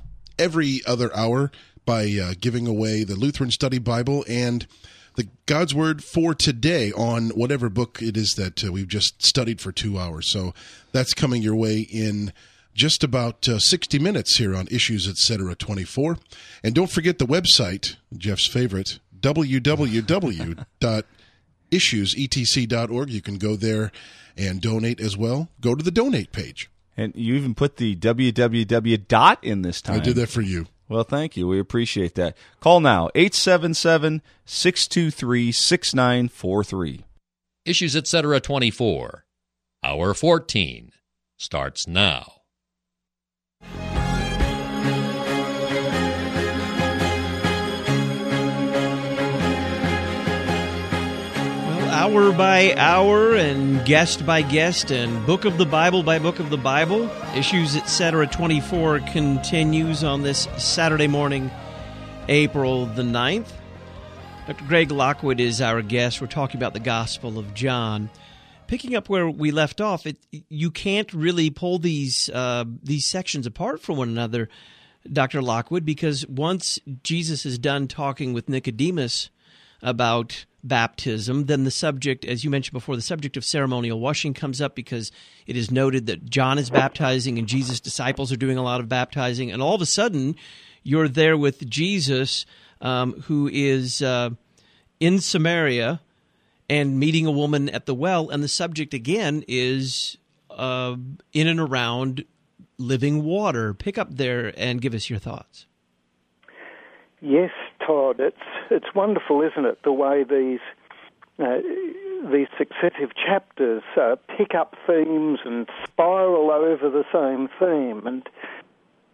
every other hour by uh, giving away the Lutheran Study Bible and the God's Word for today on whatever book it is that uh, we've just studied for two hours. So that's coming your way in just about uh, sixty minutes here on Issues, et cetera twenty-four. And don't forget the website, Jeff's favorite, w w w dot issues e t c dot org. You can go there and donate as well. Go to the donate page. And you even put the www dot in this time. I did that for you. Well, thank you. We appreciate that. Call now, eight seven seven, six two three, six nine four three. Issues, et cetera twenty-four. Hour fourteen starts now. Well, hour by hour and guest by guest and book of the Bible by book of the Bible, Issues, et cetera twenty-four continues on this Saturday morning, April the ninth. Doctor Greg Lockwood is our guest. We're talking about the Gospel of John. Picking up where we left off, it, you can't really pull these uh, these sections apart from one another, Doctor Lockwood, because once Jesus is done talking with Nicodemus about baptism, then the subject, as you mentioned before, the subject of ceremonial washing comes up because it is noted that John is baptizing and Jesus' disciples are doing a lot of baptizing, and all of a sudden you're there with Jesus, um, who is uh, in Samaria and meeting a woman at the well, and the subject again is uh, in and around living water. Pick up there and give us your thoughts. Yes, Todd, it's it's wonderful, isn't it, the way these uh, these successive chapters uh, pick up themes and spiral over the same theme. And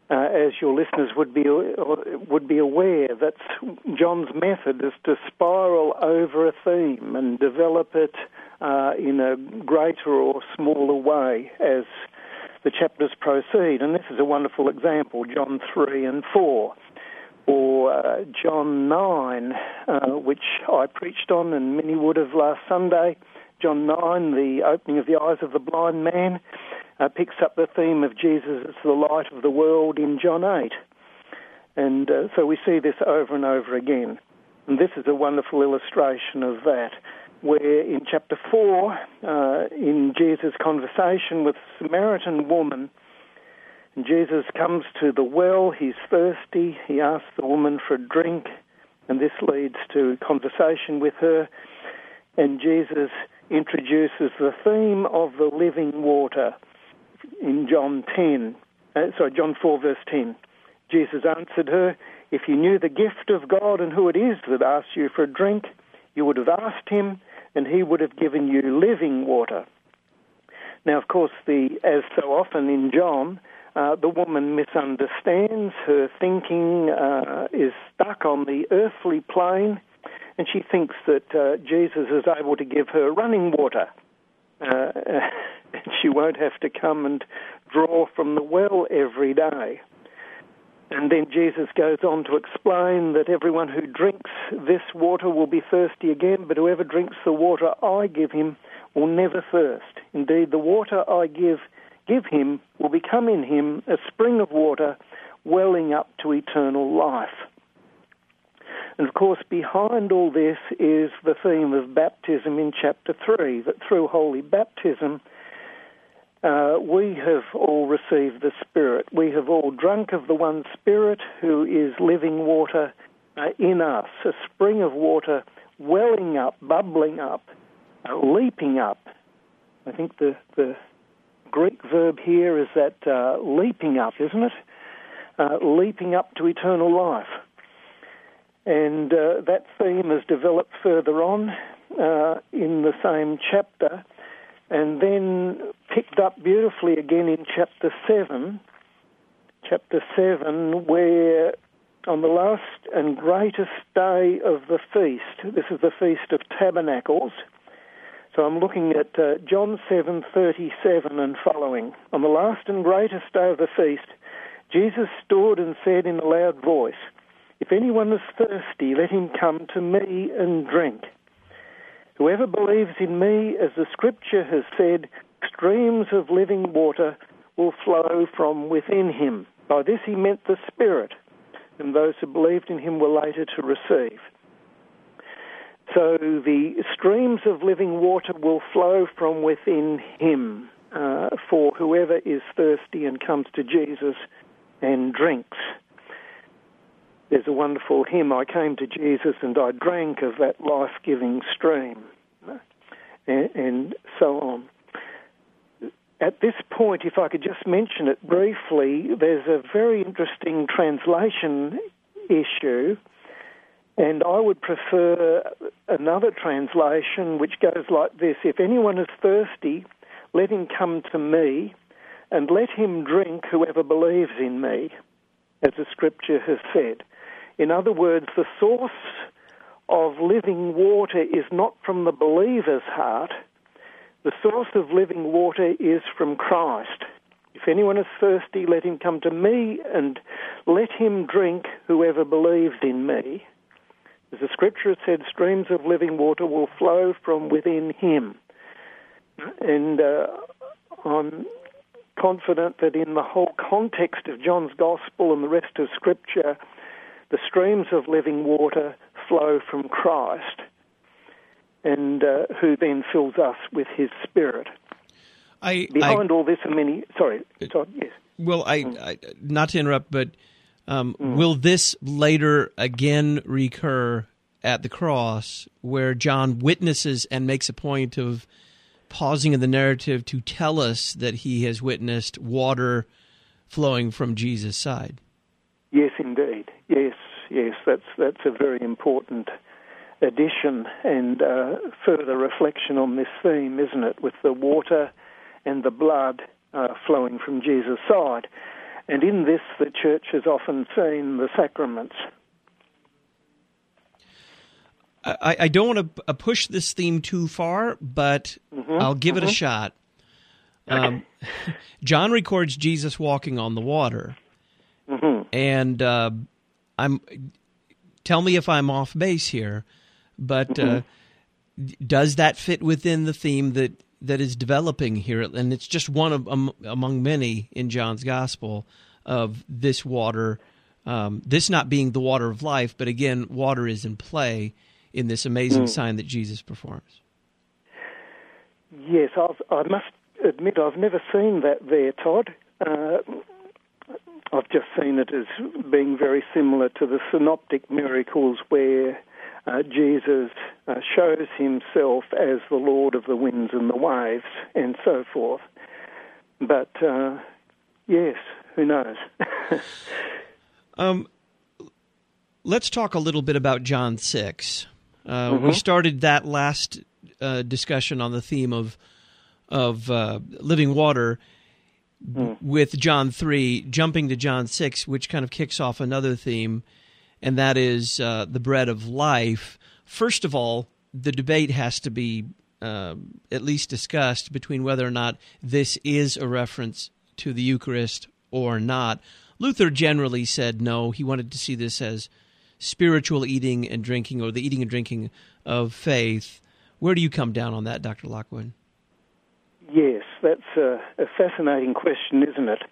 Uh, as your listeners would be would be aware, that John's method is to spiral over a theme and develop it uh, in a greater or smaller way as the chapters proceed. And this is a wonderful example, John three and four, or uh, John nine, uh, which I preached on and many would have last Sunday. John nine, the opening of the eyes of the blind man, Uh, picks up the theme of Jesus as the light of the world in John eight. And uh, so we see this over and over again. And this is a wonderful illustration of that, where in chapter four, uh, in Jesus' conversation with the Samaritan woman, Jesus comes to the well, he's thirsty, he asks the woman for a drink, and this leads to conversation with her, and Jesus introduces the theme of the living water. In John ten, uh, sorry, John four, verse ten, Jesus answered her, "If you knew the gift of God and who it is that asks you for a drink, you would have asked him, and he would have given you living water." Now, of course, the as so often in John, uh, the woman misunderstands. Her thinking uh, is stuck on the earthly plane, and she thinks that uh, Jesus is able to give her running water. Uh, she won't have to come and draw from the well every day. And then Jesus goes on to explain that everyone who drinks this water will be thirsty again, but whoever drinks the water I give him will never thirst. Indeed, the water I give give him will become in him a spring of water welling up to eternal life. And of course, behind all this is the theme of baptism in chapter three, that through holy baptism, uh, we have all received the Spirit. We have all drunk of the one Spirit who is living water uh, in us, a spring of water welling up, bubbling up, uh, leaping up. I think the, the Greek verb here is that uh, leaping up, isn't it? Uh, leaping up to eternal life. And uh, that theme is developed further on uh, in the same chapter, and then picked up beautifully again in chapter seven, chapter seven, where on the last and greatest day of the feast, this is the Feast of Tabernacles, so I'm looking at uh, John seven thirty-seven and following. On the last and greatest day of the feast, Jesus stood and said in a loud voice, "If anyone is thirsty, let him come to me and drink. Whoever believes in me, as the Scripture has said, streams of living water will flow from within him." By this he meant the Spirit, and those who believed in him were later to receive. So the streams of living water will flow from within him uh, for whoever is thirsty and comes to Jesus and drinks. There's a wonderful hymn, "I came to Jesus and I drank of that life-giving stream," and, and so on. At this point, if I could just mention it briefly, there's a very interesting translation issue, and I would prefer another translation which goes like this: "If anyone is thirsty, let him come to me, and let him drink whoever believes in me, as the Scripture has said." In other words, the source of living water is not from the believer's heart. The source of living water is from Christ. "If anyone is thirsty, let him come to me, and let him drink whoever believes in me. As the Scripture has said, streams of living water will flow from within him." And uh, I'm confident that in the whole context of John's Gospel and the rest of Scripture, the streams of living water flow from Christ, and uh, who then fills us with his Spirit. I, Behind I, all this are many... Sorry, Todd, yes. Well, I, I not to interrupt, but um, mm. will this later again recur at the cross, where John witnesses and makes a point of pausing in the narrative to tell us that he has witnessed water flowing from Jesus' side? Yes, indeed. Yes, yes, that's that's a very important addition and uh, further reflection on this theme, isn't it, with the water and the blood uh, flowing from Jesus' side. And in this, the Church has often seen the sacraments. I, I don't want to push this theme too far, but mm-hmm, I'll give mm-hmm. it a shot. Um, John records Jesus walking on the water, mm-hmm. and uh, I'm. Tell me if I'm off base here, but mm-hmm. uh, does that fit within the theme that, that is developing here? And it's just one of um, among many in John's Gospel of this water, um, this not being the water of life, but again, water is in play in this amazing mm. sign that Jesus performs. Yes, I've, I must admit I've never seen that there, Todd. Uh, I've just seen it as being very similar to the synoptic miracles where uh, Jesus uh, shows himself as the Lord of the winds and the waves and so forth. But, uh, yes, who knows? um, let's talk a little bit about John six. Uh, mm-hmm. We started that last uh, discussion on the theme of of uh, living water mm. with John three, jumping to John six, which kind of kicks off another theme, and that is uh, the bread of life. First of all, the debate has to be uh, at least discussed between whether or not this is a reference to the Eucharist or not. Luther generally said no. He wanted to see this as spiritual eating and drinking, or the eating and drinking of faith. Where do you come down on that, Doctor Lockwood? Yes, that's a, a fascinating question, isn't it?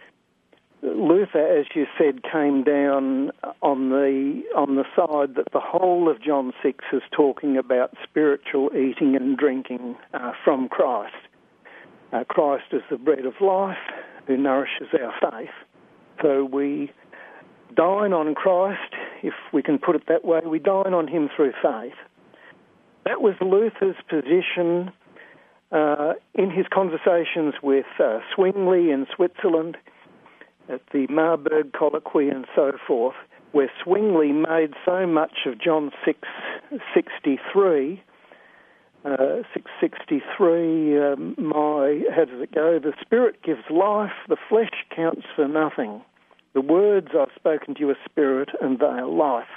Luther, as you said, came down on the on the side that the whole of John six is talking about spiritual eating and drinking uh, from Christ. Uh, Christ is the bread of life who nourishes our faith. So we dine on Christ, if we can put it that way. We dine on him through faith. That was Luther's position uh, in his conversations with uh, Zwingli in Switzerland, at the Marburg Colloquy and so forth, where Zwingli made so much of John six sixty-three. Uh, six sixty-three, um, my, how does it go? The Spirit gives life, the flesh counts for nothing. The words I've spoken to you are spirit and they are life.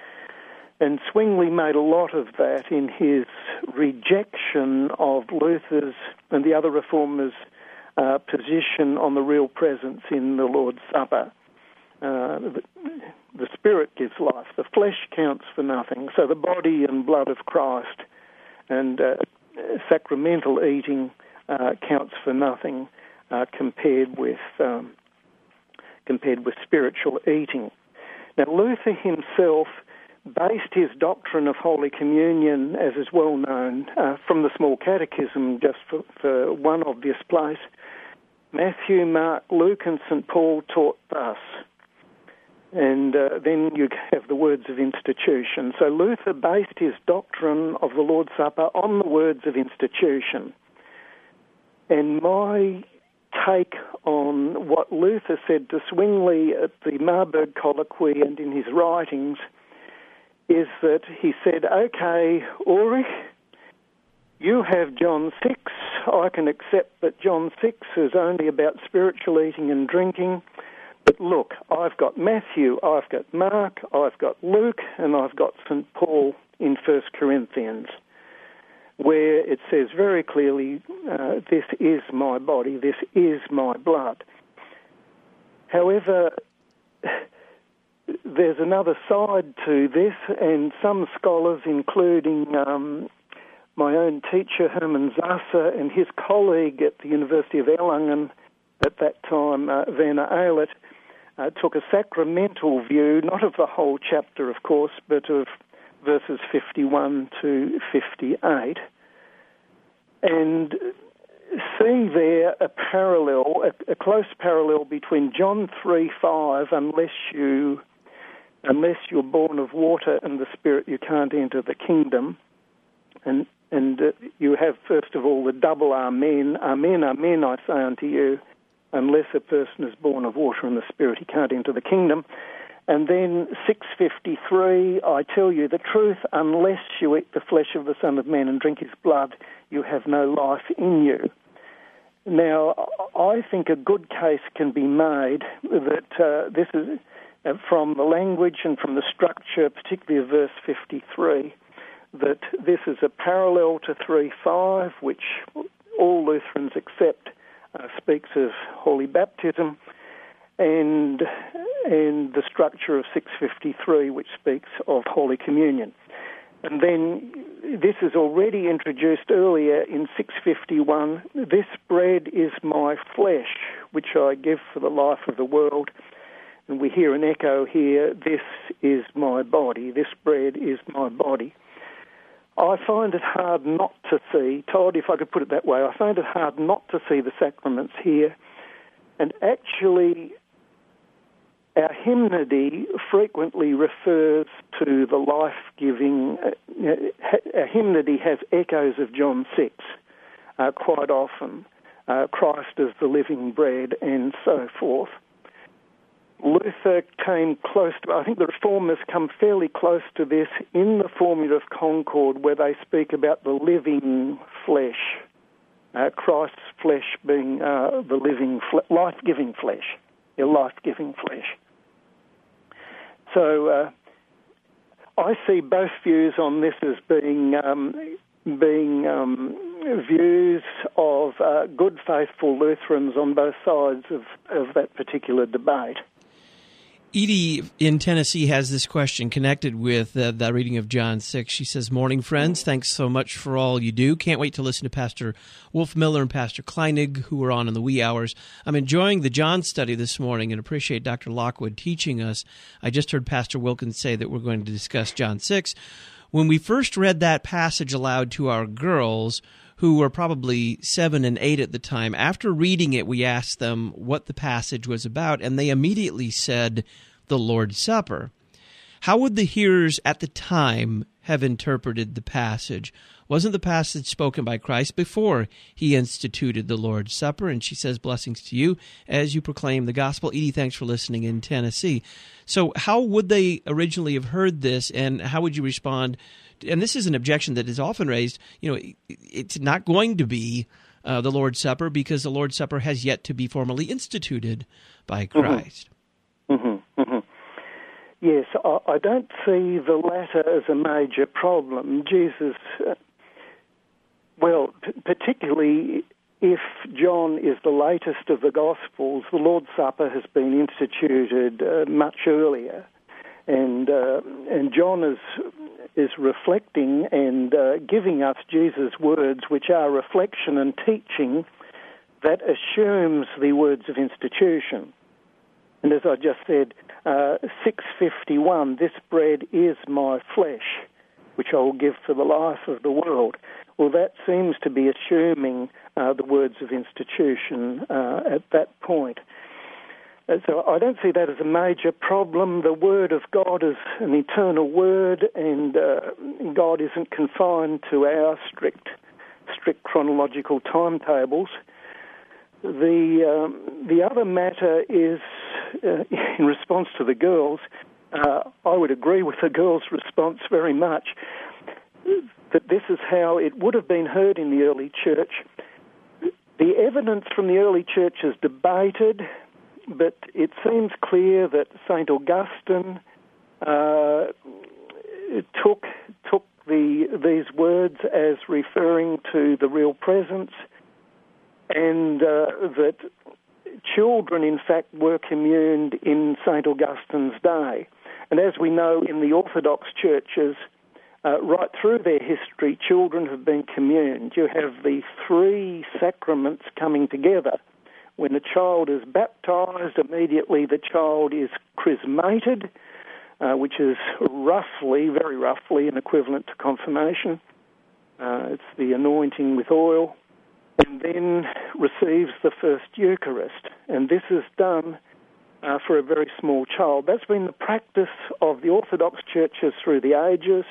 And Zwingli made a lot of that in his rejection of Luther's and the other reformers' uh, position on the real presence in the Lord's Supper. Uh, the, the Spirit gives life. The flesh counts for nothing. So the body and blood of Christ and uh, sacramental eating uh, counts for nothing uh, compared with um, compared with spiritual eating. Now, Luther himself based his doctrine of Holy Communion, as is well known, uh, from the Small Catechism, just for, for one obvious place. Matthew, Mark, Luke, and Saint Paul taught thus. And uh, then you have the words of institution. So Luther based his doctrine of the Lord's Supper on the words of institution. And my take on what Luther said to Zwingli at the Marburg Colloquy and in his writings is that he said, okay, Ulrich, you have John six. I can accept that John six is only about spiritual eating and drinking. But look, I've got Matthew, I've got Mark, I've got Luke, and I've got Saint Paul in First Corinthians, where it says very clearly, uh, this is my body, this is my blood. However, there's another side to this, and some scholars, including um, my own teacher, Hermann Sasser, and his colleague at the University of Erlangen at that time, uh, Werner Ehlert, uh, took a sacramental view, not of the whole chapter, of course, but of verses fifty-one to fifty-eight, and see there a parallel, a, a close parallel between John three five, unless you, unless you're born of water and the Spirit, you can't enter the kingdom, and and uh, you have first of all the double Amen, Amen, Amen, I say unto you, unless a person is born of water and the Spirit, he can't enter the kingdom. And then six fifty-three, I tell you the truth, unless you eat the flesh of the Son of Man and drink his blood, you have no life in you. Now, I think a good case can be made that uh, this is, uh, from the language and from the structure, particularly of verse fifty-three, that this is a parallel to three five, which all Lutherans accept uh, speaks of holy baptism, and and the structure of six fifty-three, which speaks of Holy Communion. And then this is already introduced earlier in six fifty-one, this bread is my flesh, which I give for the life of the world. And we hear an echo here, this is my body, this bread is my body. I find it hard not to see, Todd, if I could put it that way, I find it hard not to see the sacraments here. And actually, our hymnody frequently refers to the life-giving. Uh, our hymnody has echoes of John six uh, quite often, uh, Christ as the living bread, and so forth. Luther came close to, I think the Reformers come fairly close to this in the Formula of Concord, where they speak about the living flesh, uh, Christ's flesh being uh, the living, fle- life-giving flesh, your life-giving flesh. So uh, I see both views on this as being um, being um, views of uh, good, faithful Lutherans on both sides of, of that particular debate. Edie in Tennessee has this question connected with uh, the reading of John six. She says, "Morning, friends. Thanks so much for all you do. Can't wait to listen to Pastor Wolf Miller and Pastor Kleinig, who are on in the wee hours. I'm enjoying the John study this morning and appreciate Doctor Lockwood teaching us. I just heard Pastor Wilkins say that we're going to discuss John six. When we first read that passage aloud to our girls, who were probably seven and eight at the time, after reading it, we asked them what the passage was about, and they immediately said the Lord's Supper. How would the hearers at the time have interpreted the passage? Wasn't the passage spoken by Christ before he instituted the Lord's Supper? And she says, blessings to you as you proclaim the gospel. Edie, thanks for listening in Tennessee. So how would they originally have heard this, and how would you respond? And this is an objection that is often raised. You know, it's not going to be uh, the Lord's Supper because the Lord's Supper has yet to be formally instituted by Christ. Mm-hmm. Mm-hmm. Mm-hmm. Yes, I, I don't see the latter as a major problem. Jesus, uh, well, p- particularly if John is the latest of the Gospels, the Lord's Supper has been instituted uh, much earlier, and uh, and John is is reflecting and uh, giving us Jesus' words, which are reflection and teaching that assumes the words of institution. And as I just said, uh, six fifty-one, this bread is my flesh, which I will give for the life of the world. Well, that seems to be assuming uh, the words of institution uh, at that point. So I don't see that as a major problem. The Word of God is an eternal Word, and uh, God isn't confined to our strict, strict chronological timetables. The um, the other matter is, uh, in response to the girls, uh, I would agree with the girls' response very much, that this is how it would have been heard in the early church. The evidence from the early church is debated, but it seems clear that Saint Augustine uh, took took the these words as referring to the real presence, and uh, that children, in fact, were communed in Saint Augustine's day. And as we know in the Orthodox churches, uh, right through their history, children have been communed. You have the three sacraments coming together. When a child is baptized, immediately the child is chrismated, uh, which is roughly, very roughly, an equivalent to confirmation. Uh, it's the anointing with oil, and then receives the first Eucharist. And this is done uh, for a very small child. That's been the practice of the Orthodox churches through the ages.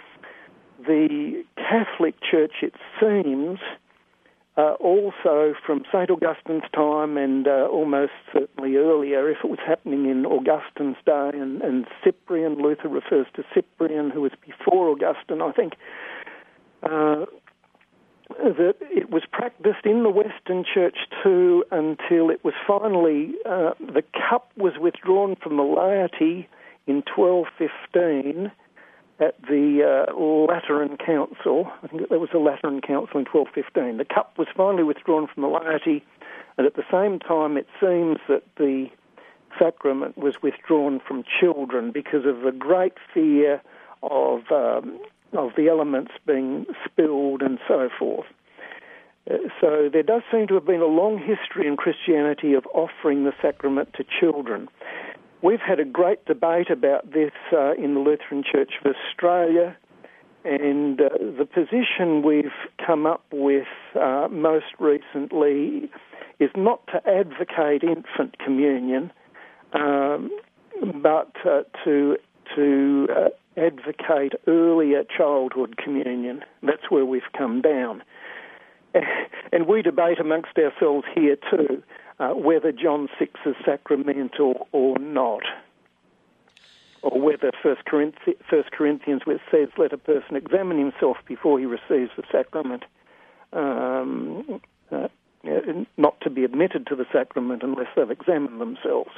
The Catholic Church, it seems, Uh, also from Saint Augustine's time and uh, almost certainly earlier, if it was happening in Augustine's day, and, and Cyprian, Luther refers to Cyprian, who was before Augustine, I think. Uh, that it was practiced in the Western Church too until it was finally, uh, the cup was withdrawn from the laity in twelve fifteen at the uh, Lateran Council. I think there was a Lateran Council in twelve fifteen. The cup was finally withdrawn from the laity, and at the same time it seems that the sacrament was withdrawn from children because of the great fear of um, of the elements being spilled and so forth. Uh, so there does seem to have been a long history in Christianity of offering the sacrament to children. We've had a great debate about this uh, in the Lutheran Church of Australia, and uh, the position we've come up with uh, most recently is not to advocate infant communion, um, but uh, to to uh, advocate earlier childhood communion. That's where we've come down. And we debate amongst ourselves here too, uh, whether John six is sacramental or not, or whether First Corinthians, which says, let a person examine himself before he receives the sacrament, um, uh, not to be admitted to the sacrament unless they've examined themselves.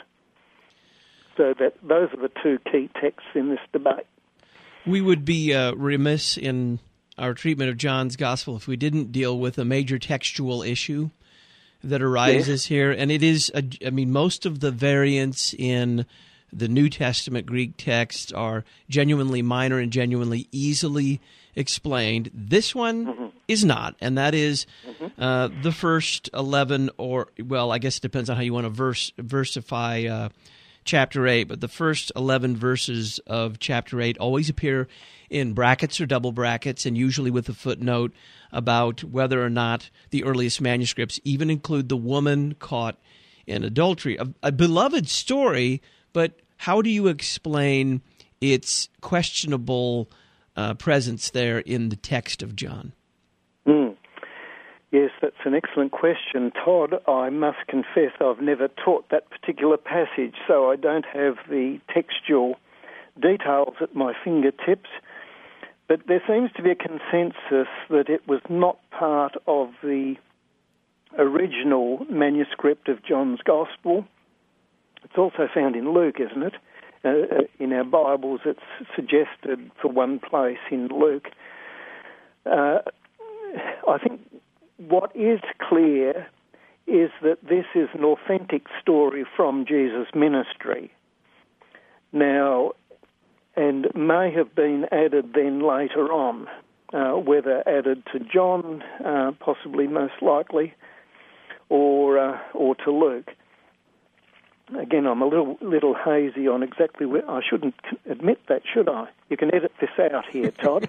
So that those are the two key texts in this debate. We would be uh, remiss in our treatment of John's Gospel if we didn't deal with a major textual issue that arises yes. here. And it is, a, I mean, most of the variants in the New Testament Greek text are genuinely minor and genuinely easily explained. This one mm-hmm. is not, and that is mm-hmm. uh, the first eleven, or, well, I guess it depends on how you want to verse, versify uh, chapter eight, but the first eleven verses of chapter eight always appear in brackets or double brackets, and usually with a footnote about whether or not the earliest manuscripts even include the woman caught in adultery. A, a beloved story, but how do you explain its questionable uh, presence there in the text of John? Mm. Yes, that's an excellent question, Todd. I must confess I've never taught that particular passage, so I don't have the textual details at my fingertips. But there seems to be a consensus that it was not part of the original manuscript of John's Gospel. It's also found in Luke, isn't it? Uh, in our Bibles, it's suggested for one place in Luke. Uh, I think what is clear is that this is an authentic story from Jesus' ministry. Now, and may have been added then later on, uh, whether added to John, uh, possibly most likely, or uh, or to Luke. Again, I'm a little little hazy on exactly where. I shouldn't admit that, should I? You can edit this out here, Todd.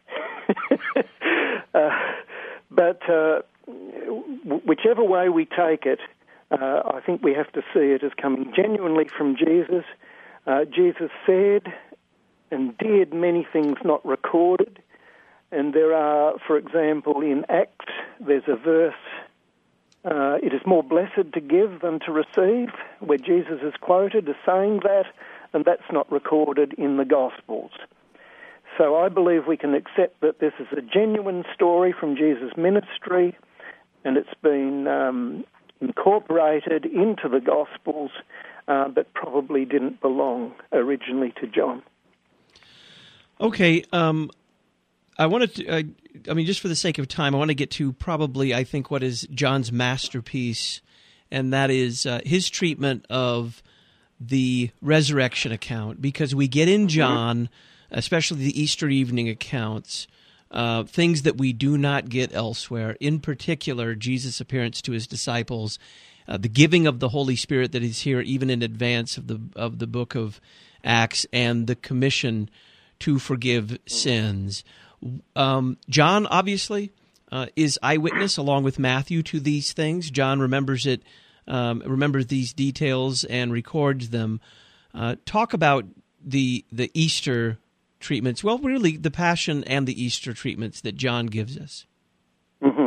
uh, but uh, whichever way we take it, uh, I think we have to see it as coming genuinely from Jesus. Uh, Jesus said and did many things not recorded. And there are, for example, in Acts, there's a verse, uh, it is more blessed to give than to receive, where Jesus is quoted as saying that, and that's not recorded in the Gospels. So I believe we can accept that this is a genuine story from Jesus' ministry, and it's been um, incorporated into the Gospels, uh, but probably didn't belong originally to John. Okay, um, I wanted to, uh, I mean, just for the sake of time, I want to get to probably, I think, what is John's masterpiece, and that is uh, his treatment of the resurrection account, because we get in John, especially the Easter evening accounts, uh, things that we do not get elsewhere, in particular, Jesus' appearance to his disciples, uh, the giving of the Holy Spirit that is here even in advance of the of the book of Acts, and the commission to forgive sins. Um, John, obviously, uh, is eyewitness, along with Matthew, to these things. John remembers it, um, remembers these details and records them. Uh, talk about the the Easter treatments. Well, really, the Passion and the Easter treatments that John gives us. Mm-hmm.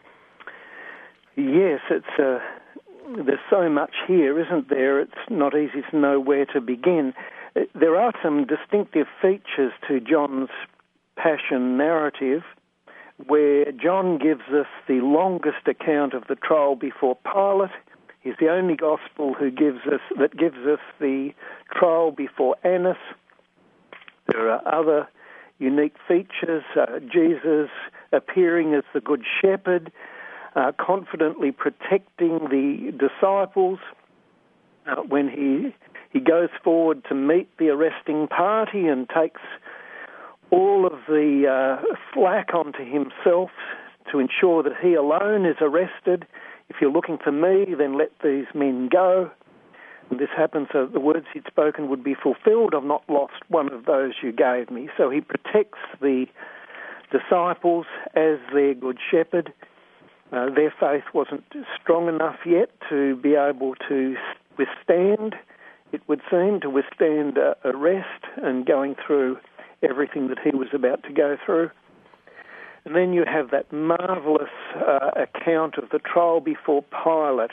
Yes, it's uh, there's so much here, isn't there? It's not easy to know where to begin. There are some distinctive features to John's Passion narrative. where John gives us the longest account of the trial before Pilate. He's the only gospel who gives us that gives us the trial before Annas. There are other unique features. Uh, Jesus appearing as the Good Shepherd, uh, confidently protecting the disciples uh, when he he goes forward to meet the arresting party and takes all of the uh, flack onto himself to ensure that he alone is arrested. If you're looking for me, then let these men go. And this happens so that the words he'd spoken would be fulfilled. I've not lost one of those you gave me. So he protects the disciples as their good shepherd. Uh, their faith wasn't strong enough yet to be able to withstand, it would seem, to withstand uh, arrest and going through everything that he was about to go through. And then you have that marvellous uh, account of the trial before Pilate,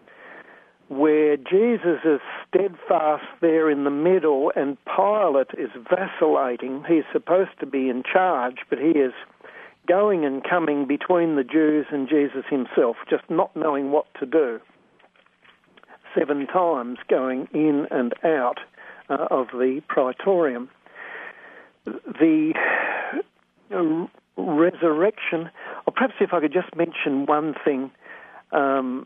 where Jesus is steadfast there in the middle and Pilate is vacillating. He's supposed to be in charge, but he is going and coming between the Jews and Jesus himself, just not knowing what to do. Seven times going in and out uh, of the praetorium. The uh, resurrection, or perhaps if I could just mention one thing, um,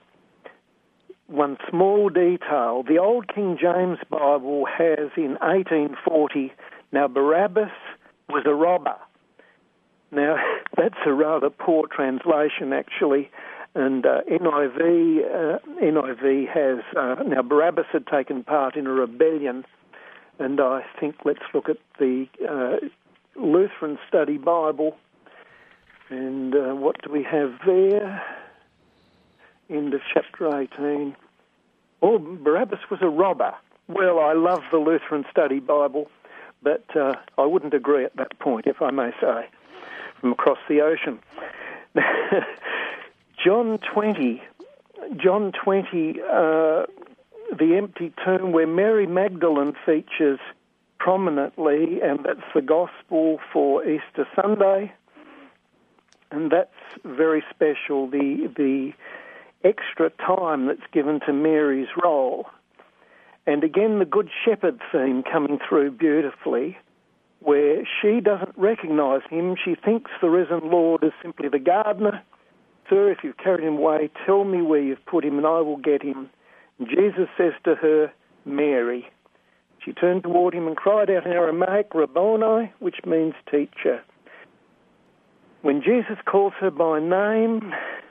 one small detail. The Old King James Bible has in eighteen forty, now Barabbas was a robber. Now, that's a rather poor translation, actually, and uh, N I V uh, N I V has, uh, now Barabbas had taken part in a rebellion, and I think let's look at the uh, Lutheran Study Bible, and uh, what do we have there? End of chapter eighteen. Oh, Barabbas was a robber. Well, I love the Lutheran Study Bible, but uh, I wouldn't agree at that point, if I may say, from across the ocean. John twenty, John twenty, uh, the empty tomb where Mary Magdalene features prominently, and that's the gospel for Easter Sunday, and that's very special, the the extra time that's given to Mary's role. And again, the Good Shepherd theme coming through beautifully, where she doesn't recognise him. She thinks the risen Lord is simply the gardener. Sir, if you've carried him away, tell me where you've put him and I will get him. And Jesus says to her, Mary. She turned toward him and cried out in Aramaic, Rabboni, which means teacher. When Jesus calls her by name,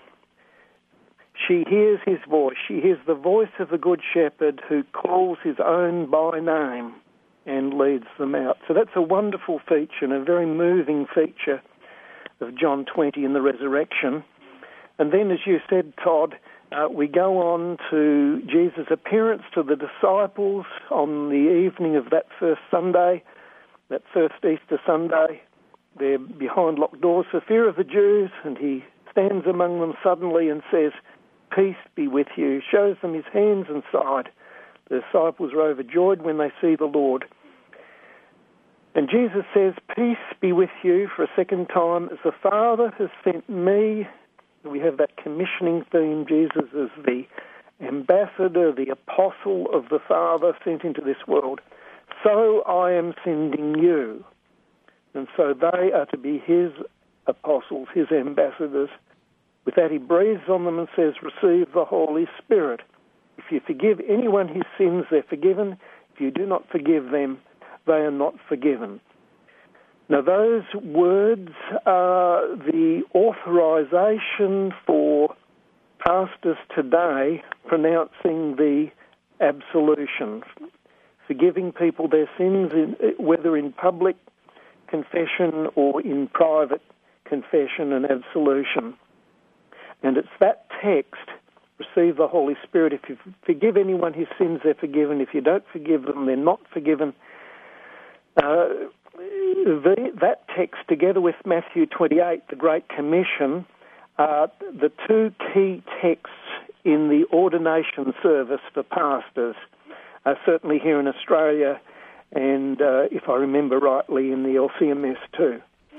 she hears his voice. She hears the voice of the Good Shepherd who calls his own by name and leads them out. So that's a wonderful feature and a very moving feature of John twenty in the resurrection. And then, as you said, Todd, uh, we go on to Jesus' appearance to the disciples on the evening of that first Sunday, that first Easter Sunday. They're behind locked doors for fear of the Jews, and he stands among them suddenly and says, peace be with you, shows them his hands and side. The disciples are overjoyed when they see the Lord. And Jesus says, peace be with you for a second time. As the Father has sent me, we have that commissioning theme. Jesus is the ambassador, the apostle of the Father sent into this world. So I am sending you. And so they are to be his apostles, his ambassadors. With that, he breathes on them and says, receive the Holy Spirit. If you forgive anyone his sins, they're forgiven. If you do not forgive them, they are not forgiven. Now, those words are the authorization for pastors today pronouncing the absolution, forgiving people their sins, in, whether in public confession or in private confession and absolution. And it's that text, receive the Holy Spirit. If you forgive anyone his sins, they're forgiven. If you don't forgive them, they're not forgiven. Uh, the, that text, together with Matthew twenty-eight, the Great Commission, are the two key texts in the ordination service for pastors, uh, certainly here in Australia, and uh, if I remember rightly, in the L C M S too.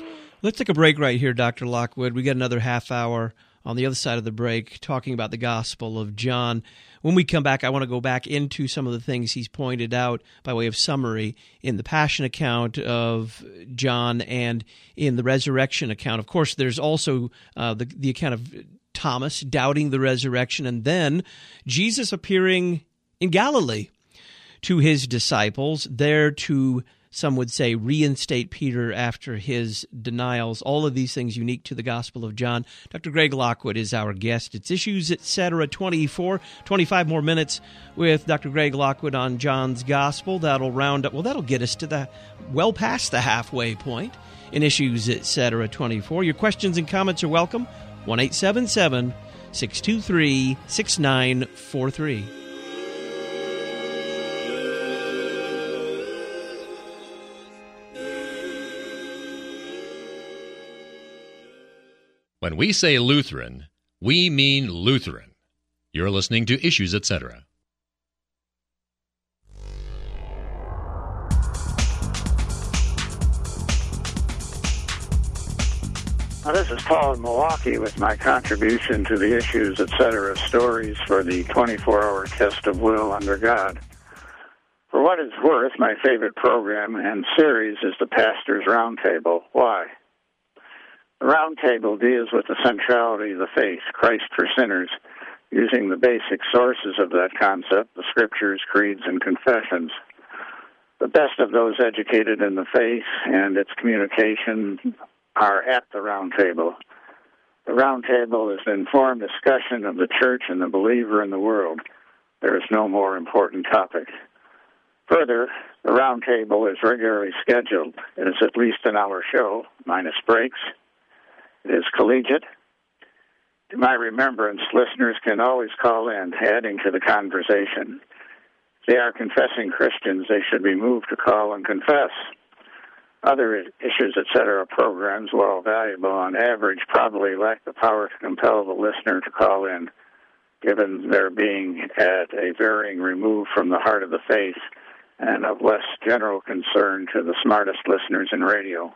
Let's take a break right here, Doctor Lockwood. We got another half hour on the other side of the break talking about the Gospel of John. When we come back, I want to go back into some of the things he's pointed out by way of summary in the Passion account of John and in the resurrection account. Of course, there's also uh, the, the account of Thomas doubting the resurrection, and then Jesus appearing in Galilee to his disciples, there to, some would say, reinstate Peter after his denials. All of these things unique to the Gospel of John. Doctor Greg Lockwood is our guest. It's Issues Etc. twenty-four, twenty-five more minutes with Doctor Greg Lockwood on John's Gospel. That'll round up, well, that'll get us to the, well past the halfway point in Issues Etc. twenty-four. Your questions and comments are welcome. one eight seven seven, six two three, six nine four three. When we say Lutheran, we mean Lutheran. You're listening to Issues Etc. Now, this is Paul in Milwaukee with my contribution to the Issues Etc. stories for the twenty-four hour test of will under God. For what it's worth, my favorite program and series is the Pastor's Roundtable. Why? The Roundtable deals with the centrality of the faith, Christ for sinners, using the basic sources of that concept, the scriptures, creeds, and confessions. The best of those educated in the faith and its communication are at the Roundtable. The Roundtable is an informed discussion of the church and the believer in the world. There is no more important topic. Further, the Roundtable is regularly scheduled. It is at least an hour show, minus breaks. It is collegiate. To my remembrance, listeners can always call in, adding to the conversation. If they are confessing Christians, they should be moved to call and confess. Other Issues Etc. programs, while valuable on average, probably lack the power to compel the listener to call in, given their being at a varying remove from the heart of the faith and of less general concern to the smartest listeners in radio.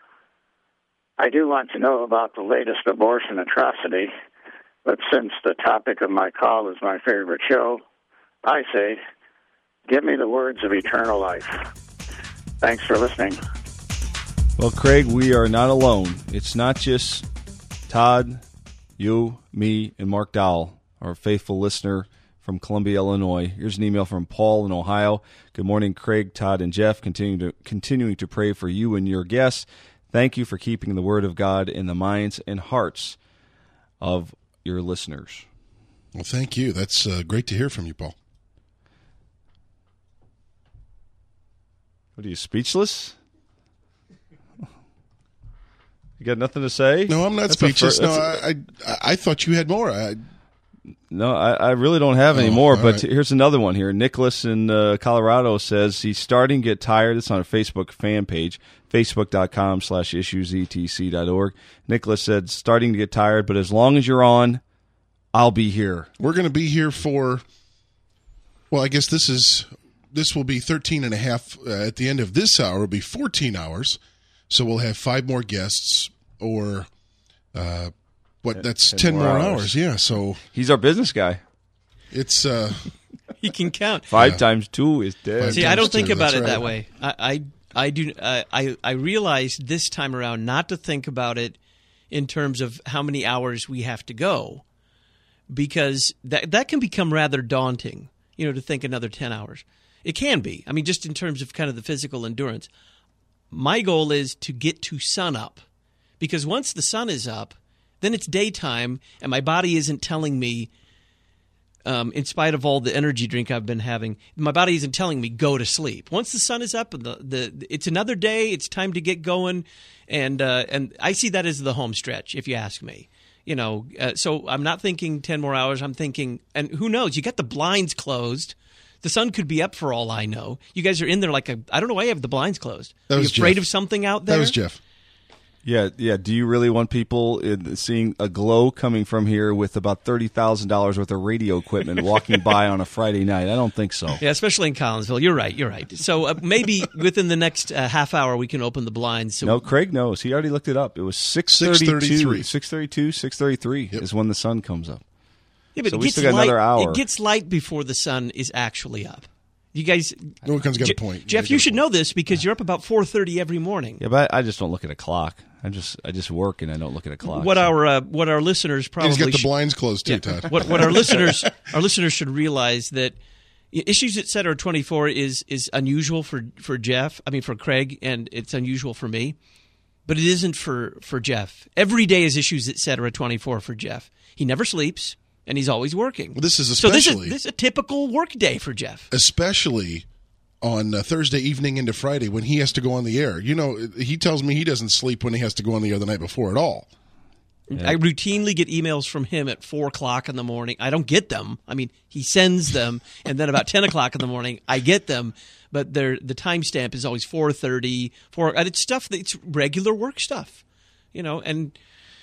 I do want to know about the latest abortion atrocity, but since the topic of my call is my favorite show, I say, give me the words of eternal life. Thanks for listening. Well, Craig, we are not alone. It's not just Todd, you, me, and Mark Dowell, our faithful listener from Columbia, Illinois. Here's an email from Paul in Ohio. Good morning, Craig, Todd, and Jeff. Continuing to, continuing to pray for you and your guests. Thank you for keeping the Word of God in the minds and hearts of your listeners. Well, thank you. That's uh, great to hear from you, Paul. What are you, speechless? You got nothing to say? No, I'm not that's speechless. Fir- no, I, I I thought you had more. I, no, I, I really don't have any oh, more, but right. here's another one here. Nicholas in uh, Colorado says he's starting to get tired. It's on a Facebook fan page, facebook.com slash issuesetc.org. Nicholas said, starting to get tired, but as long as you're on, I'll be here. We're going to be here for, well, I guess this is, this will be thirteen and a half. Uh, at the end of this hour, it'll be fourteen hours. So we'll have five more guests or, uh, what, that's ten, ten more, more hours. hours. Yeah, so. He's our business guy. It's, uh. He can count. Five yeah. times two is dead. See, I don't think two, about it right. that way. I, I, I do. Uh, I, I realized this time around not to think about it in terms of how many hours we have to go, because that that can become rather daunting. You know, to think another ten hours. It can be. I mean, just in terms of kind of the physical endurance. My goal is to get to sun up, because once the sun is up, then it's daytime, and my body isn't telling me, um, in spite of all the energy drink I've been having, my body isn't telling me go to sleep. Once the sun is up, and the, the it's another day, it's time to get going, and uh, and I see that as the home stretch, if you ask me. You know, uh, so I'm not thinking ten more hours. I'm thinking, and who knows? You got the blinds closed. The sun could be up for all I know. You guys are in there like a, I don't know why you have the blinds closed. That are was you afraid Jeff. of something out there? That was Jeff. Yeah, yeah. Do you really want people in, seeing a glow coming from here with about thirty thousand dollars worth of radio equipment walking by on a Friday night? I don't think so. Yeah, especially in Collinsville. You're right. You're right. So uh, maybe within the next uh, half hour we can open the blinds. So no, Craig knows. He already looked it up. It was six thirty-two. six thirty-two, six thirty-three Yep. is when the sun comes up. Yeah, but So it we gets still got light, another hour. It gets light before the sun is actually up. You guys, No one's got Je- a point. Jeff, you should know this because you're up about four thirty every morning. Yeah, but I, I just don't look at a clock. I just I just work and I don't look at a clock. What so. our uh, what our listeners probably He's got the sh- blinds closed too, yeah, Todd. what what our listeners our listeners should realize that Issues et cetera twenty-four is is unusual for for Jeff. I mean for Craig, and it's unusual for me, but it isn't for for Jeff. Every day is Issues et cetera twenty-four for Jeff. He never sleeps and he's always working. Well, this is so this is especially- this is a typical work day for Jeff. Especially on uh, Thursday evening into Friday when he has to go on the air. You know, he tells me he doesn't sleep when he has to go on the air the night before at all. Yeah. I routinely get emails from him at four o'clock in the morning. I don't get them. I mean, he sends them, and then about ten o'clock in the morning, I get them. But they're, the timestamp is always four thirty. Four, and it's stuff that's regular work stuff, you know. And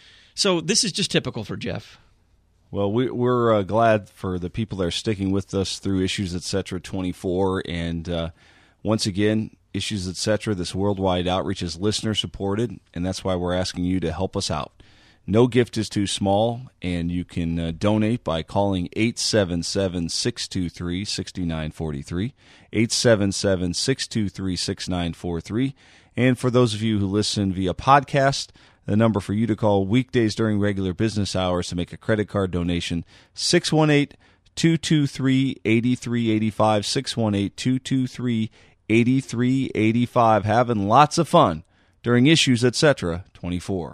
so this is just typical for Jeff. Well, we, we're uh, glad for the people that are sticking with us through Issues et cetera twenty-four, and uh, once again, Issues et cetera. This worldwide outreach is listener supported, and that's why we're asking you to help us out. No gift is too small, and you can uh, donate by calling eight seven seven, six two three, six nine four three, eight seven seven, six two three, six nine four three. And for those of you who listen via podcast, the number for you to call weekdays during regular business hours to make a credit card donation, six one eight, two two three, eight three eight five, six one eight, two two three, eight three eight five. Having lots of fun during Issues et cetera twenty-four.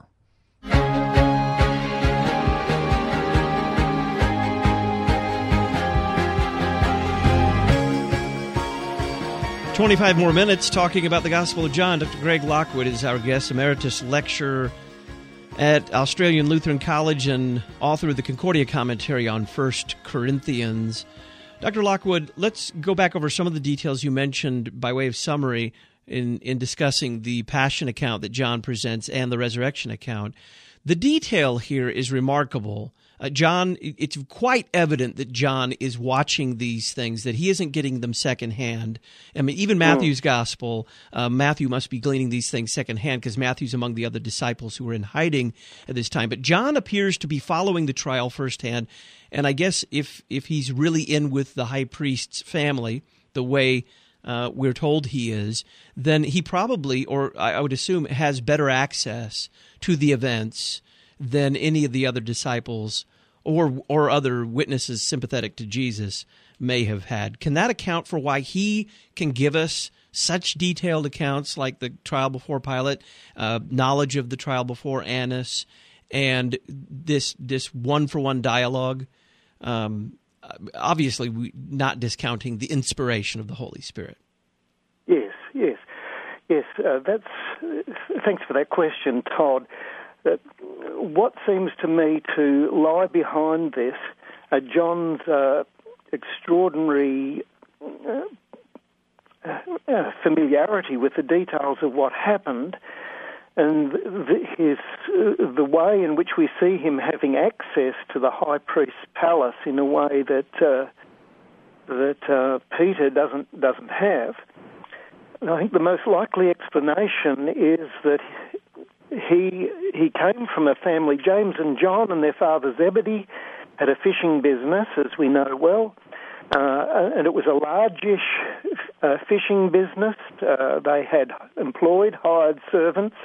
twenty-five more minutes talking about the Gospel of John. Doctor Greg Lockwood is our guest, emeritus lecturer at Australian Lutheran College and author of the Concordia Commentary on First Corinthians. Doctor Lockwood, let's go back over some of the details you mentioned by way of summary in, in discussing the Passion account that John presents and the resurrection account. The detail here is remarkable. Uh, John, it's quite evident that John is watching these things, that he isn't getting them secondhand. I mean, even Matthew's gospel, uh, Matthew must be gleaning these things secondhand because Matthew's among the other disciples who were in hiding at this time. But John appears to be following the trial firsthand. And I guess if, if he's really in with the high priest's family, the way uh, we're told he is, then he probably, or I would assume, has better access to the events than any of the other disciples or or other witnesses sympathetic to Jesus may have had. Can that account for why he can give us such detailed accounts like the trial before Pilate, uh, knowledge of the trial before Annas, and this this one-for-one dialogue? Um, obviously, we, not discounting the inspiration of the Holy Spirit. Yes, yes, yes. Uh, that's. Thanks for that question, Todd. That what seems to me to lie behind this are John's uh, extraordinary uh, uh, familiarity with the details of what happened, and the, his uh, the way in which we see him having access to the high priest's palace in a way that uh, that uh, Peter doesn't doesn't have. And I think the most likely explanation is that He he came from a family, James and John and their father Zebedee had a fishing business, as we know well, uh, and it was a largish uh, fishing business. Uh, they had employed, hired servants,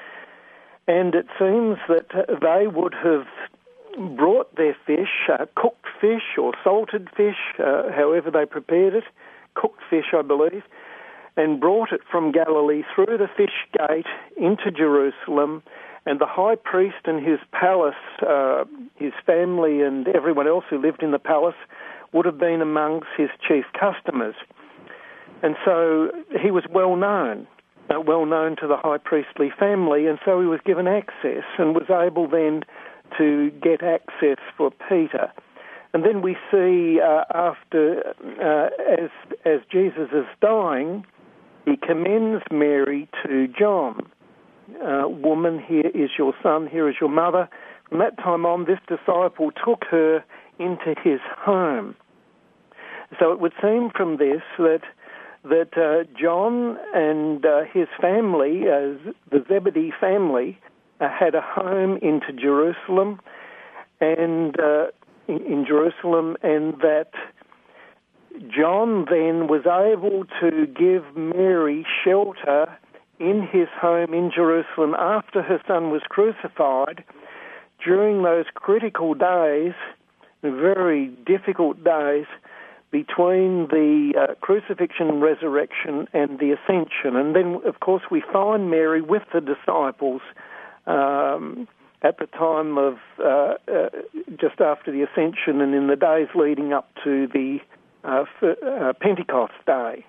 and it seems that they would have brought their fish, uh, cooked fish or salted fish, uh, however they prepared it, cooked fish, I believe, and brought it from Galilee through the fish gate into Jerusalem, and the high priest and his palace, uh, his family and everyone else who lived in the palace would have been amongst his chief customers. And so he was well known, uh, well known to the high priestly family, and so he was given access and was able then to get access for Peter. And then we see uh, after, uh, as as Jesus is dying, he commends Mary to John. uh, woman, here is your son, here is your mother. From that time on, this disciple took her into his home. So it would seem from this that that uh, John and uh, his family, uh, the Zebedee family, uh, had a home into Jerusalem, and uh, in, in Jerusalem, and that John then was able to give Mary shelter in his home in Jerusalem after her son was crucified during those critical days, very difficult days, between the uh, crucifixion, resurrection, and the ascension. And then, of course, we find Mary with the disciples um, at the time of uh, uh, just after the ascension and in the days leading up to the uh, f- uh, Pentecost day.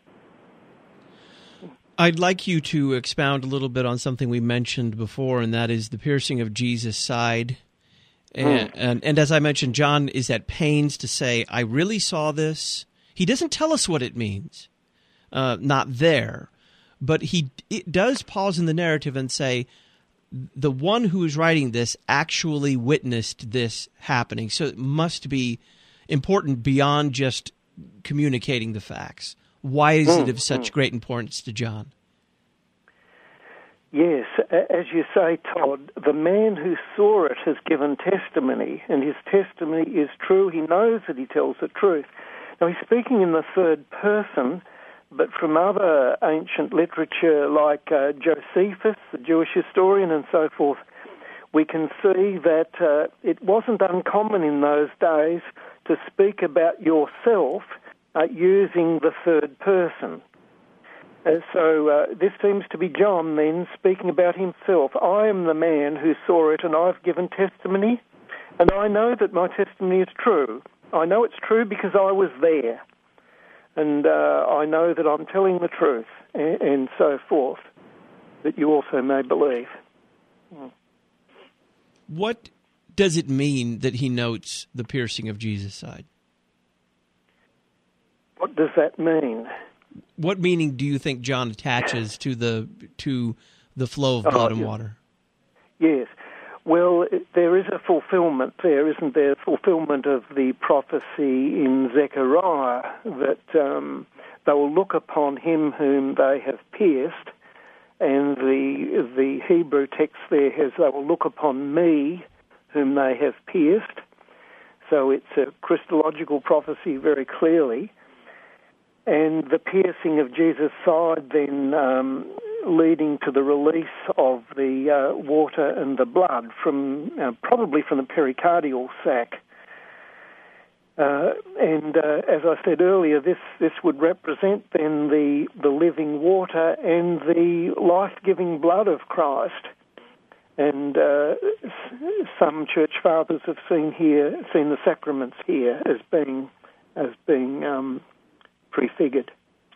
I'd like you to expound a little bit on something we mentioned before, and that is the piercing of Jesus' side. And, and and as I mentioned, John is at pains to say, I really saw this. He doesn't tell us what it means, uh, not there. But he it does pause in the narrative and say, the one who is writing this actually witnessed this happening. So it must be important beyond just communicating the facts. Why is it of such great importance to John? Yes, as you say, Todd, the man who saw it has given testimony, and his testimony is true. He knows that he tells the truth. Now, he's speaking in the third person, but from other ancient literature like uh, Josephus, the Jewish historian, and so forth, we can see that uh, it wasn't uncommon in those days to speak about yourself uh, using the third person. Uh, so uh, this seems to be John then speaking about himself. I am the man who saw it, and I've given testimony, and I know that my testimony is true. I know it's true because I was there, and uh, I know that I'm telling the truth, and, and so forth, that you also may believe. Mm. What does it mean that he notes the piercing of Jesus' side? What does that mean? What meaning do you think John attaches to the to the flow of blood oh, and water? Yes. Well, there is a fulfillment there, isn't there? Fulfillment of the prophecy in Zechariah that um, they will look upon him whom they have pierced, and the the Hebrew text there has, they will look upon me whom they have pierced. So it's a Christological prophecy very clearly. And the piercing of Jesus' side then um, leading to the release of the uh, water and the blood from uh, probably from the pericardial sac. Uh, and uh, as I said earlier, this, this would represent then the the living water and the life-giving blood of Christ. And uh, some church fathers have seen here seen the sacraments here as being as being um, prefigured,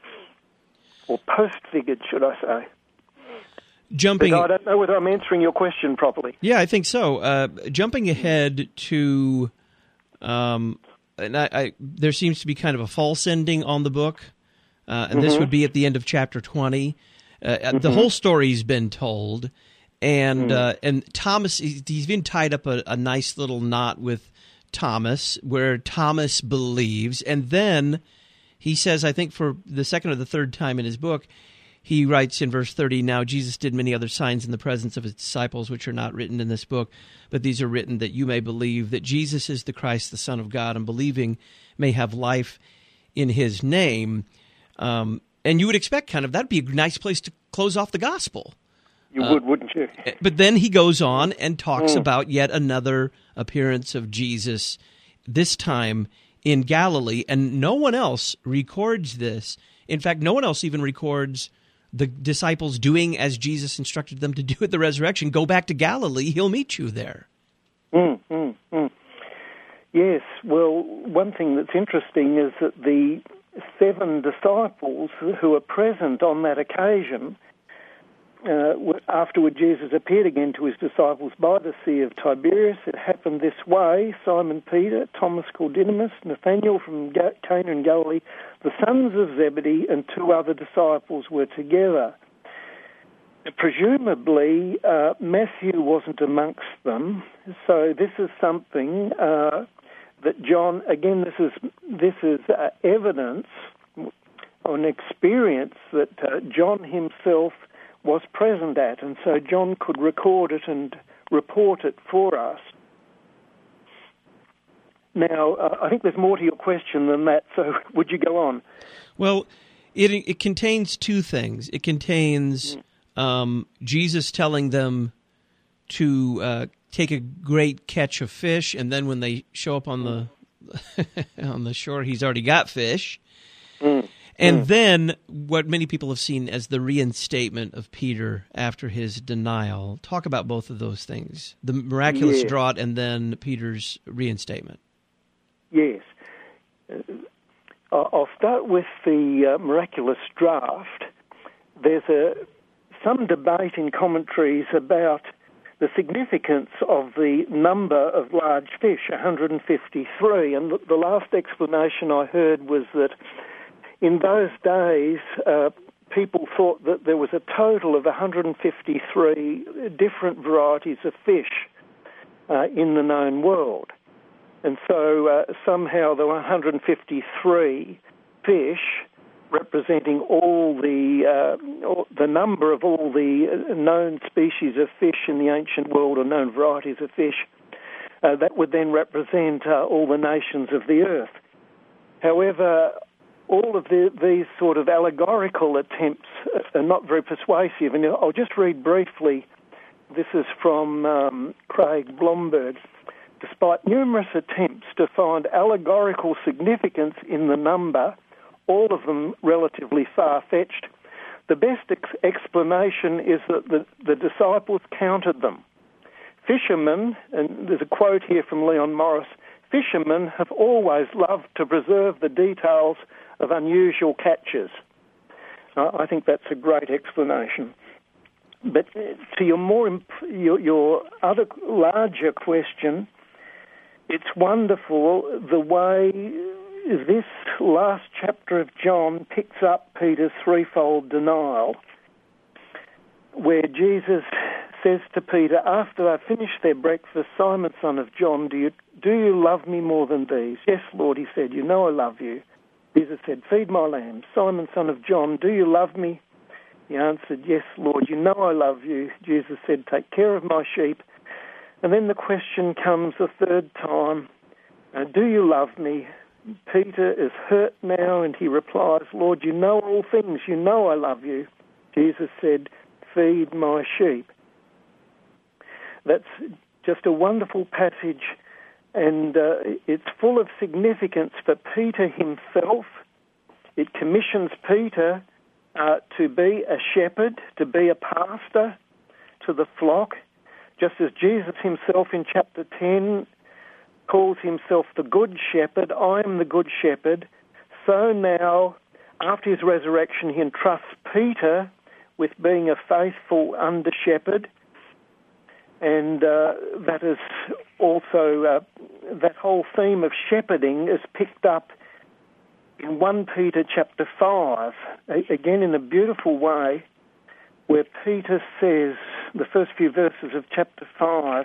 or post-figured, should I say. Jumping, but I don't know whether I'm answering your question properly. Yeah, I think so. Uh, jumping ahead to, um, and I, I, there seems to be kind of a false ending on the book, uh, and mm-hmm. this would be at the end of chapter twenty. Uh, mm-hmm. The whole story's been told, and mm-hmm. uh, and Thomas, he's been tied up a, a nice little knot with Thomas, where Thomas believes, and then he says, I think for the second or the third time in his book, he writes in verse thirty, now Jesus did many other signs in the presence of his disciples, which are not written in this book, but these are written that you may believe that Jesus is the Christ, the Son of God, and believing may have life in his name. Um, and you would expect kind of that'd be a nice place to close off the gospel. You uh, would, wouldn't you? But then he goes on and talks mm. about yet another appearance of Jesus, this time in Galilee, and no one else records this. In fact, no one else even records the disciples doing as Jesus instructed them to do at the resurrection. Go back to Galilee, he'll meet you there. Mm, mm, mm. Yes, well, one thing that's interesting is that the seven disciples who are present on that occasion, Uh, afterward, Jesus appeared again to his disciples by the Sea of Tiberias. It happened this way: Simon Peter, Thomas called Didymus, Nathanael from Ga- Cana in Galilee, the sons of Zebedee, and two other disciples were together. presumably, uh, Matthew wasn't amongst them, so this is something uh, that John, again, this is this is uh, evidence or an experience that uh, John himself was present at, and so John could record it and report it for us. Now, uh, I think there's more to your question than that, so would you go on? Well, it it contains two things. It contains um, Jesus telling them to uh, take a great catch of fish, and then when they show up on the on the shore, he's already got fish. Mm. And mm. then what many people have seen as the reinstatement of Peter after his denial. Talk about both of those things, the miraculous yes. draught and then Peter's reinstatement. Yes. Uh, I'll start with the uh, miraculous draught. There's a, some debate in commentaries about the significance of the number of large fish, one hundred fifty-three. And the last explanation I heard was that in those days, uh, people thought that there was a total of one hundred fifty-three different varieties of fish uh, in the known world. And so uh, somehow there were one hundred fifty-three fish representing all the uh, all, the number of all the known species of fish in the ancient world, or known varieties of fish, uh, that would then represent uh, all the nations of the earth. However, all of the, these sort of allegorical attempts are not very persuasive. And I'll just read briefly. This is from um, Craig Blomberg. Despite numerous attempts to find allegorical significance in the number, all of them relatively far-fetched, the best ex- explanation is that the, the disciples counted them. Fishermen, and there's a quote here from Leon Morris, fishermen have always loved to preserve the details of unusual catches. Uh, I think that's a great explanation. But to your more imp- your, your other larger question, it's wonderful the way this last chapter of John picks up Peter's threefold denial, where Jesus says to Peter, after they've finished their breakfast, Simon, son of John, do you, do you love me more than these? Yes, Lord, he said, you know I love you. Jesus said, feed my lambs. Simon, son of John, do you love me? He answered, yes, Lord, you know I love you. Jesus said, take care of my sheep. And then the question comes a third time, uh, do you love me? Peter is hurt now, and he replies, Lord, you know all things. You know I love you. Jesus said, feed my sheep. That's just a wonderful passage, and uh, it's full of significance for Peter himself. It commissions Peter uh, to be a shepherd, to be a pastor to the flock, just as Jesus himself in chapter ten calls himself the Good Shepherd. I am the Good Shepherd. So now, after his resurrection, he entrusts Peter with being a faithful under-shepherd. And uh, that is also, uh, that whole theme of shepherding is picked up in First Peter chapter five, again in a beautiful way, where Peter says, the first few verses of chapter five,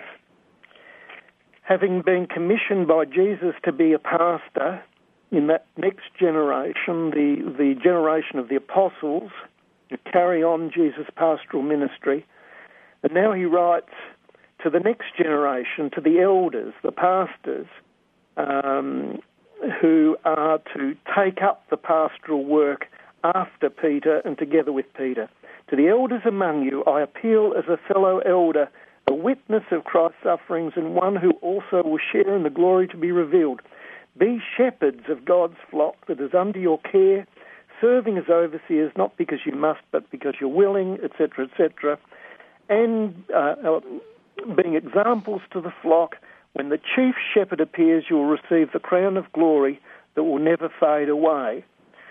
having been commissioned by Jesus to be a pastor in that next generation, the, the generation of the apostles, to carry on Jesus' pastoral ministry, and now he writes to the next generation, to the elders, the pastors, um, who are to take up the pastoral work after Peter and together with Peter. To the elders among you, I appeal as a fellow elder, a witness of Christ's sufferings, and one who also will share in the glory to be revealed. Be shepherds of God's flock that is under your care, serving as overseers, not because you must, but because you're willing, et cetera, et cetera, and uh, being examples to the flock. When the chief shepherd appears, you will receive the crown of glory that will never fade away.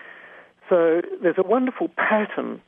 So there's a wonderful pattern,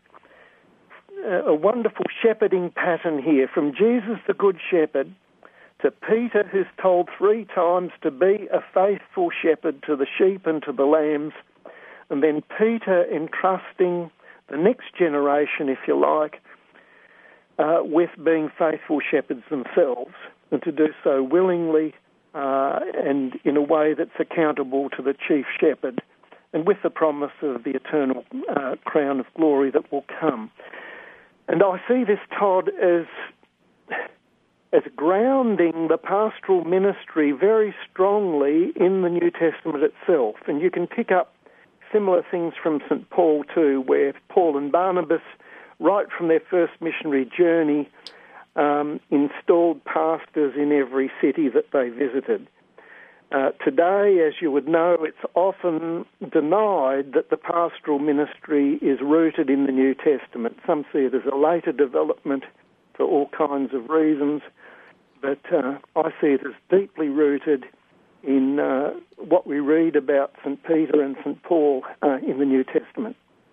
a wonderful shepherding pattern here, from Jesus the Good Shepherd to Peter, who's told three times to be a faithful shepherd to the sheep and to the lambs, and then Peter entrusting the next generation, if you like, uh, with being faithful shepherds themselves, and to do so willingly uh, and in a way that's accountable to the chief shepherd, and with the promise of the eternal uh, crown of glory that will come. And I see this, Todd, as as grounding the pastoral ministry very strongly in the New Testament itself. And you can pick up similar things from Saint Paul too, where Paul and Barnabas, right from their first missionary journey, um, installed pastors in every city that they visited. Uh, today, as you would know, it's often denied that the pastoral ministry is rooted in the New Testament. Some see it as a later development for all kinds of reasons, but uh, I see it as deeply rooted in uh, what we read about Saint Peter and Saint Paul uh, in the New Testament.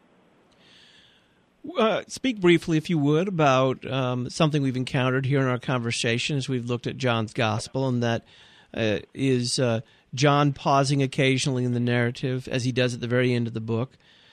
Uh, speak briefly, if you would, about um, something we've encountered here in our conversation as we've looked at John's Gospel, and that uh, is uh, John pausing occasionally in the narrative, as he does at the very end of the book,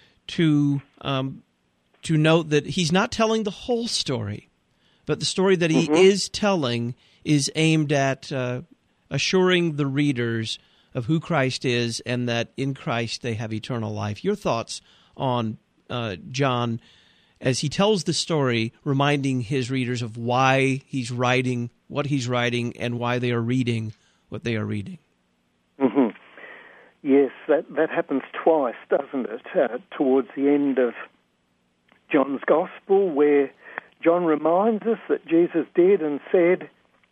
to um, to note that he's not telling the whole story, but the story that he mm-hmm. is telling is aimed at uh, assuring the readers of who Christ is and that in Christ they have eternal life. Your thoughts on uh, John as he tells the story, reminding his readers of why he's writing what he's writing and why they are reading what they are reading. Mm-hmm. Yes, that, that happens twice, doesn't it, uh, towards the end of John's Gospel, where John reminds us that Jesus did and said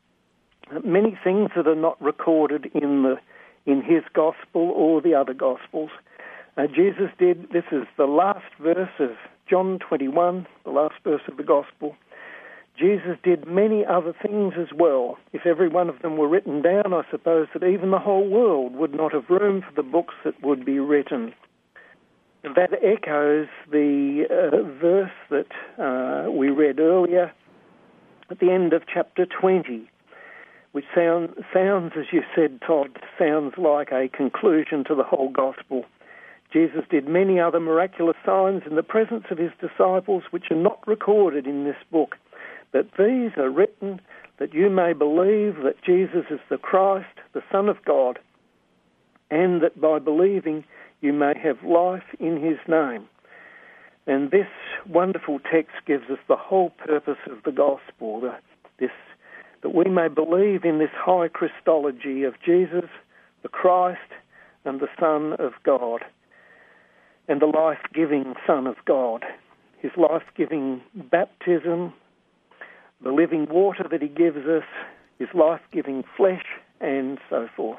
many things that are not recorded in the in his Gospel or the other Gospels. Uh, Jesus did, this is the last verse of John twenty-one, the last verse of the Gospel. Jesus did many other things as well. If every one of them were written down, I suppose that even the whole world would not have room for the books that would be written. And that echoes the uh, verse that uh, we read earlier at the end of chapter twenty, which sound, sounds, as you said, Todd, sounds like a conclusion to the whole Gospel. Jesus did many other miraculous signs in the presence of his disciples, which are not recorded in this book. But these are written that you may believe that Jesus is the Christ, the Son of God, and that by believing you may have life in his name. And this wonderful text gives us the whole purpose of the Gospel, the, this, that we may believe in this high Christology of Jesus, the Christ, and the Son of God, and the life-giving Son of God, his life-giving baptism, the living water that he gives us, his life-giving flesh, and so forth.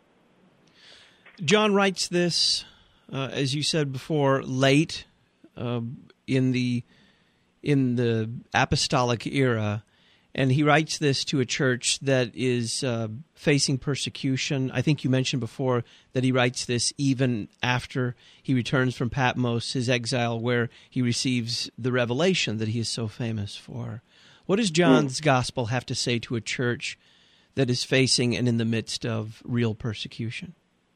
John writes this, uh, as you said before, late uh, in the in the apostolic era, and he writes this to a church that is uh, facing persecution. I think you mentioned before that he writes this even after he returns from Patmos, his exile, where he receives the revelation that he is so famous for. What does John's mm. gospel have to say to a church that is facing and in the midst of real persecution?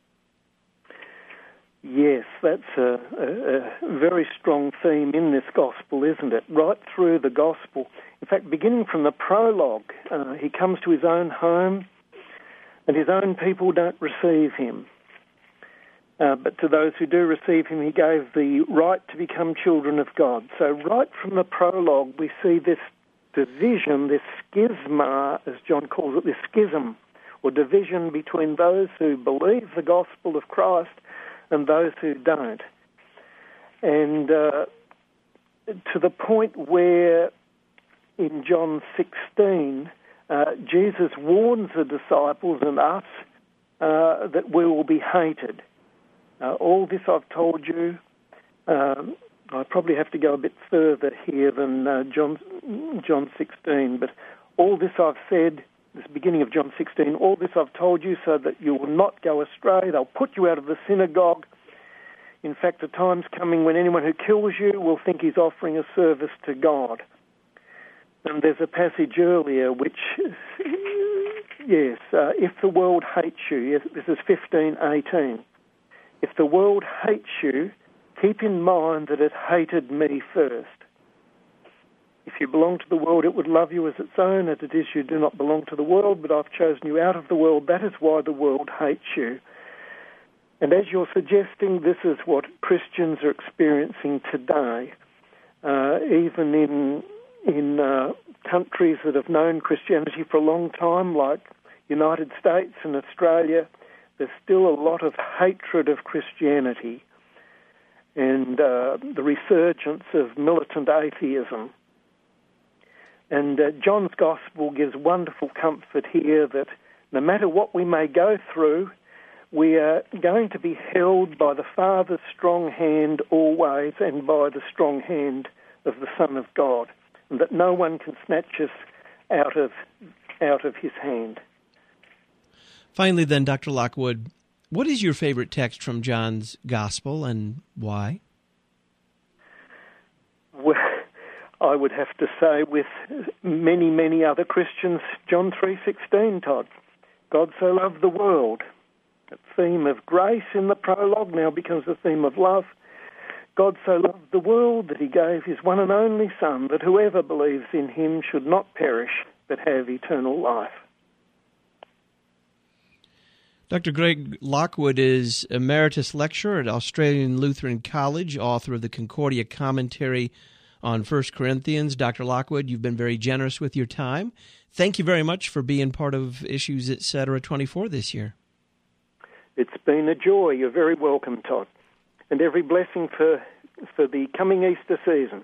Yes, that's a, a, a very strong theme in this gospel, isn't it? Right through the gospel. In fact, beginning from the prologue, uh, he comes to his own home, and his own people don't receive him. Uh, but to those who do receive him, he gave the right to become children of God. So right from the prologue, we see this division, this schisma, as John calls it, this schism, or division between those who believe the gospel of Christ and those who don't. And uh, to the point where in John sixteen, uh, Jesus warns the disciples and us uh, that we will be hated. Uh, all this I've told you. Um, I probably have to go a bit further here than uh, John, John sixteen, but all this I've said, this beginning of John sixteen, all this I've told you so that you will not go astray. They'll put you out of the synagogue. In fact, the time's coming when anyone who kills you will think he's offering a service to God. And there's a passage earlier which, yes, uh, if the world hates you, yes, this is fifteen eighteen. If the world hates you, keep in mind that it hated me first. If you belong to the world, it would love you as its own. As it is, you do not belong to the world, but I've chosen you out of the world. That is why the world hates you. And as you're suggesting, this is what Christians are experiencing today, uh, even in in uh, countries that have known Christianity for a long time, like United States and Australia. There's still a lot of hatred of Christianity and uh, the resurgence of militant atheism. And uh, John's Gospel gives wonderful comfort here that no matter what we may go through, we are going to be held by the Father's strong hand always and by the strong hand of the Son of God, and that no one can snatch us out of out of his hand. Finally, then, Doctor Lockwood, what is your favorite text from John's Gospel and why? Well, I would have to say with many, many other Christians, John three sixteen, Todd. God so loved the world. The theme of grace in the prologue now becomes the theme of love. God so loved the world that he gave his one and only Son, that whoever believes in him should not perish, but have eternal life. Doctor Greg Lockwood is Emeritus Lecturer at Australian Lutheran College, author of the Concordia Commentary on First Corinthians. Doctor Lockwood, you've been very generous with your time. Thank you very much for being part of Issues et cetera twenty-four this year. It's been a joy. You're very welcome, Todd. And every blessing for for the coming Easter season.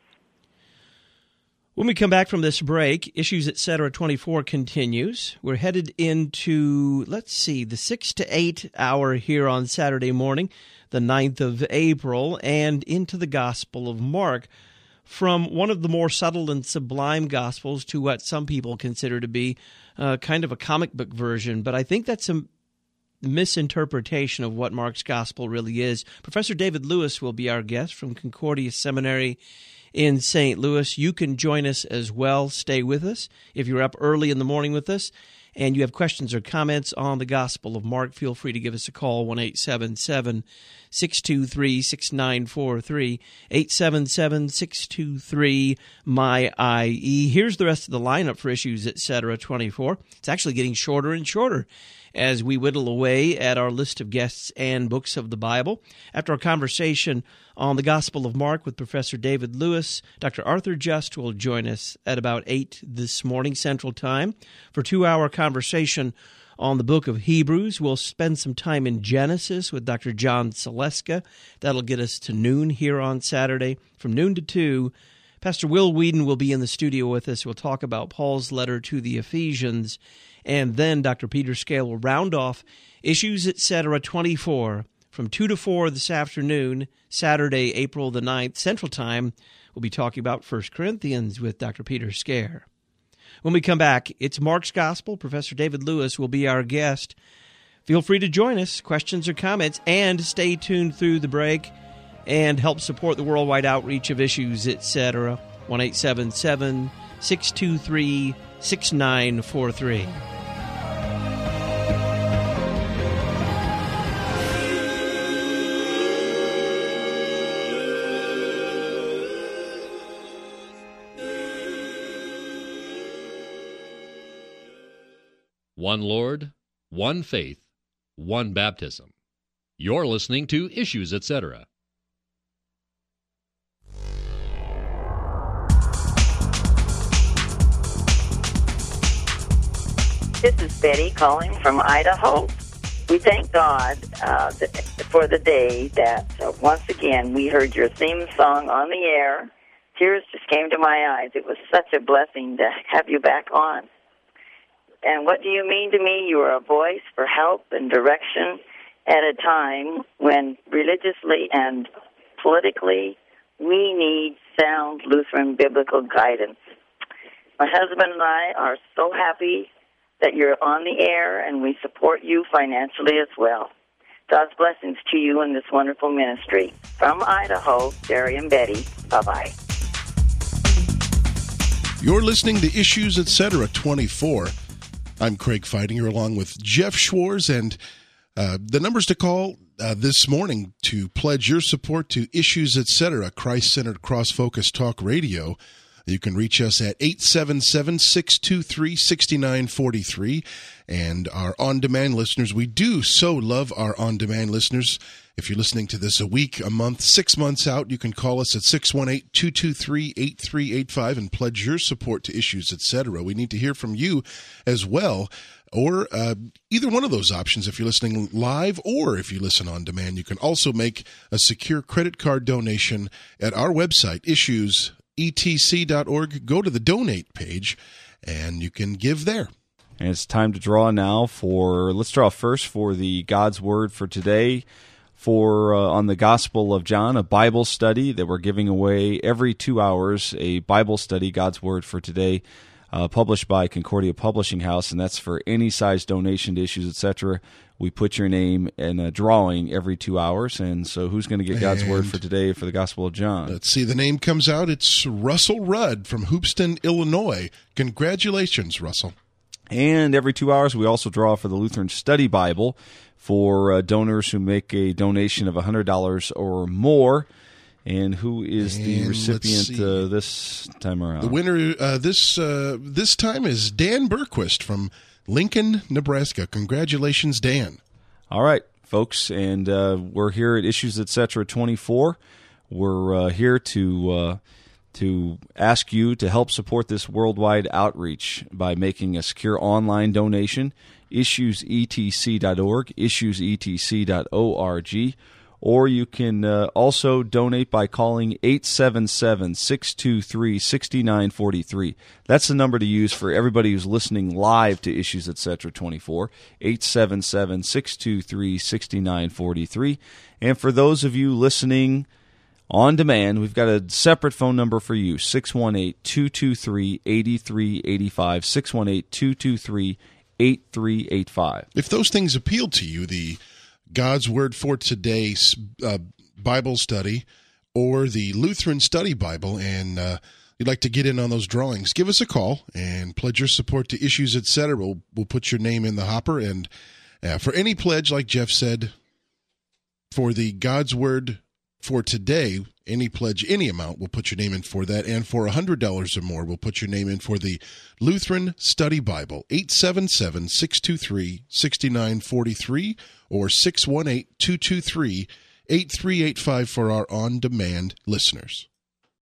When we come back from this break, Issues et cetera twenty-four continues. We're headed into, let's see, the six to eight hour here on Saturday morning, the ninth of April, and into the Gospel of Mark, from one of the more subtle and sublime Gospels to what some people consider to be uh, kind of a comic book version. But I think that's a misinterpretation of what Mark's Gospel really is. Professor David Lewis will be our guest from Concordia Seminary in Saint Louis. You can join us as well. Stay with us. If you're up early in the morning with us and you have questions or comments on the Gospel of Mark, feel free to give us a call, one eight seven seven, six two three, six nine four three, eight seven seven, six two three, M Y I E. Here's the rest of the lineup for Issues et cetera twenty-four. It's actually getting shorter and shorter as we whittle away at our list of guests and books of the Bible. After our conversation on the Gospel of Mark with Professor David Lewis, Doctor Arthur Just will join us at about eight this morning Central Time for a two-hour conversation on the book of Hebrews. We'll spend some time in Genesis with Doctor John Saleska. That'll get us to noon here on Saturday. From noon to two, Pastor Will Whedon will be in the studio with us. We'll talk about Paul's letter to the Ephesians. And then Doctor Peter Scale will round off Issues et cetera twenty-four from two to four this afternoon, Saturday, April the ninth, Central Time. We'll be talking about First Corinthians with Doctor Peter Scare. When we come back, it's Mark's Gospel. Professor David Lewis will be our guest. Feel free to join us, questions or comments, and stay tuned through the break and help support the worldwide outreach of Issues et cetera. one eight seven seven, six two three, six nine four three. One Lord, one faith, one baptism. You're listening to Issues et cetera. This is Betty calling from Idaho. We thank God uh, th- for the day that uh, once again we heard your theme song on the air. Tears just came to my eyes. It was such a blessing to have you back on. And what do you mean to me? You are a voice for help and direction at a time when religiously and politically we need sound Lutheran biblical guidance. My husband and I are so happy that you're on the air, and we support you financially as well. God's blessings to you in this wonderful ministry. From Idaho, Jerry and Betty, bye-bye. You're listening to Issues et cetera twenty-four. I'm Craig Feidinger along with Jeff Schwartz, and uh, the numbers to call uh, this morning to pledge your support to Issues et cetera, Christ-centered cross-focused talk radio. You can reach us at eight seven seven, six two three, six nine four three. And our on-demand listeners, we do so love our on-demand listeners. If you're listening to this a week, a month, six months out, you can call us at six one eight, two two three, eight three eight five and pledge your support to Issues, et cetera. We need to hear from you as well, or uh, either one of those options if you're listening live or if you listen on demand. You can also make a secure credit card donation at our website, issues e t c dot org. Go to the donate page, and you can give there. And it's time to draw now for, let's draw first for the God's Word for today, for uh, on the Gospel of John, a Bible study that we're giving away every two hours, a Bible study, God's Word for today, uh, published by Concordia Publishing House, and that's for any size donation to Issues, et cetera. We put your name in a drawing every two hours, and so who's going to get God's and Word for today for the Gospel of John? Let's see, the name comes out. It's Russell Rudd from Hoopeston, Illinois. Congratulations, Russell. And every two hours, we also draw for the Lutheran Study Bible for uh, donors who make a donation of one hundred dollars or more. And who is and the recipient uh, this time around? The winner uh, this uh, this time is Dan Berquist from Lincoln, Nebraska. Congratulations, Dan. All right, folks, and uh, we're here at Issues, et cetera, twenty-four. We're uh, here to... Uh, to ask you to help support this worldwide outreach by making a secure online donation, issues e t c dot org, issues e t c dot org, or you can uh, also donate by calling eight seven seven, six two three, six nine four three. That's the number to use for everybody who's listening live to Issues, et cetera, twenty-four, eight seven seven, six two three, six nine four three. And for those of you listening on demand, we've got a separate phone number for you, six one eight, two two three, eight three eight five, six one eight, two two three, eight three eight five. If those things appeal to you, the God's Word for Today uh, Bible study or the Lutheran Study Bible, and uh, you'd like to get in on those drawings, give us a call and pledge your support to Issues, et cetera. We'll, we'll put your name in the hopper, and uh, for any pledge, like Jeff said, for the God's Word for today, any pledge, any amount, we'll put your name in for that. And for one hundred dollars or more, we'll put your name in for the Lutheran Study Bible, eight seven seven, six two three, six nine four three or six one eight, two two three, eight three eight five for our on-demand listeners.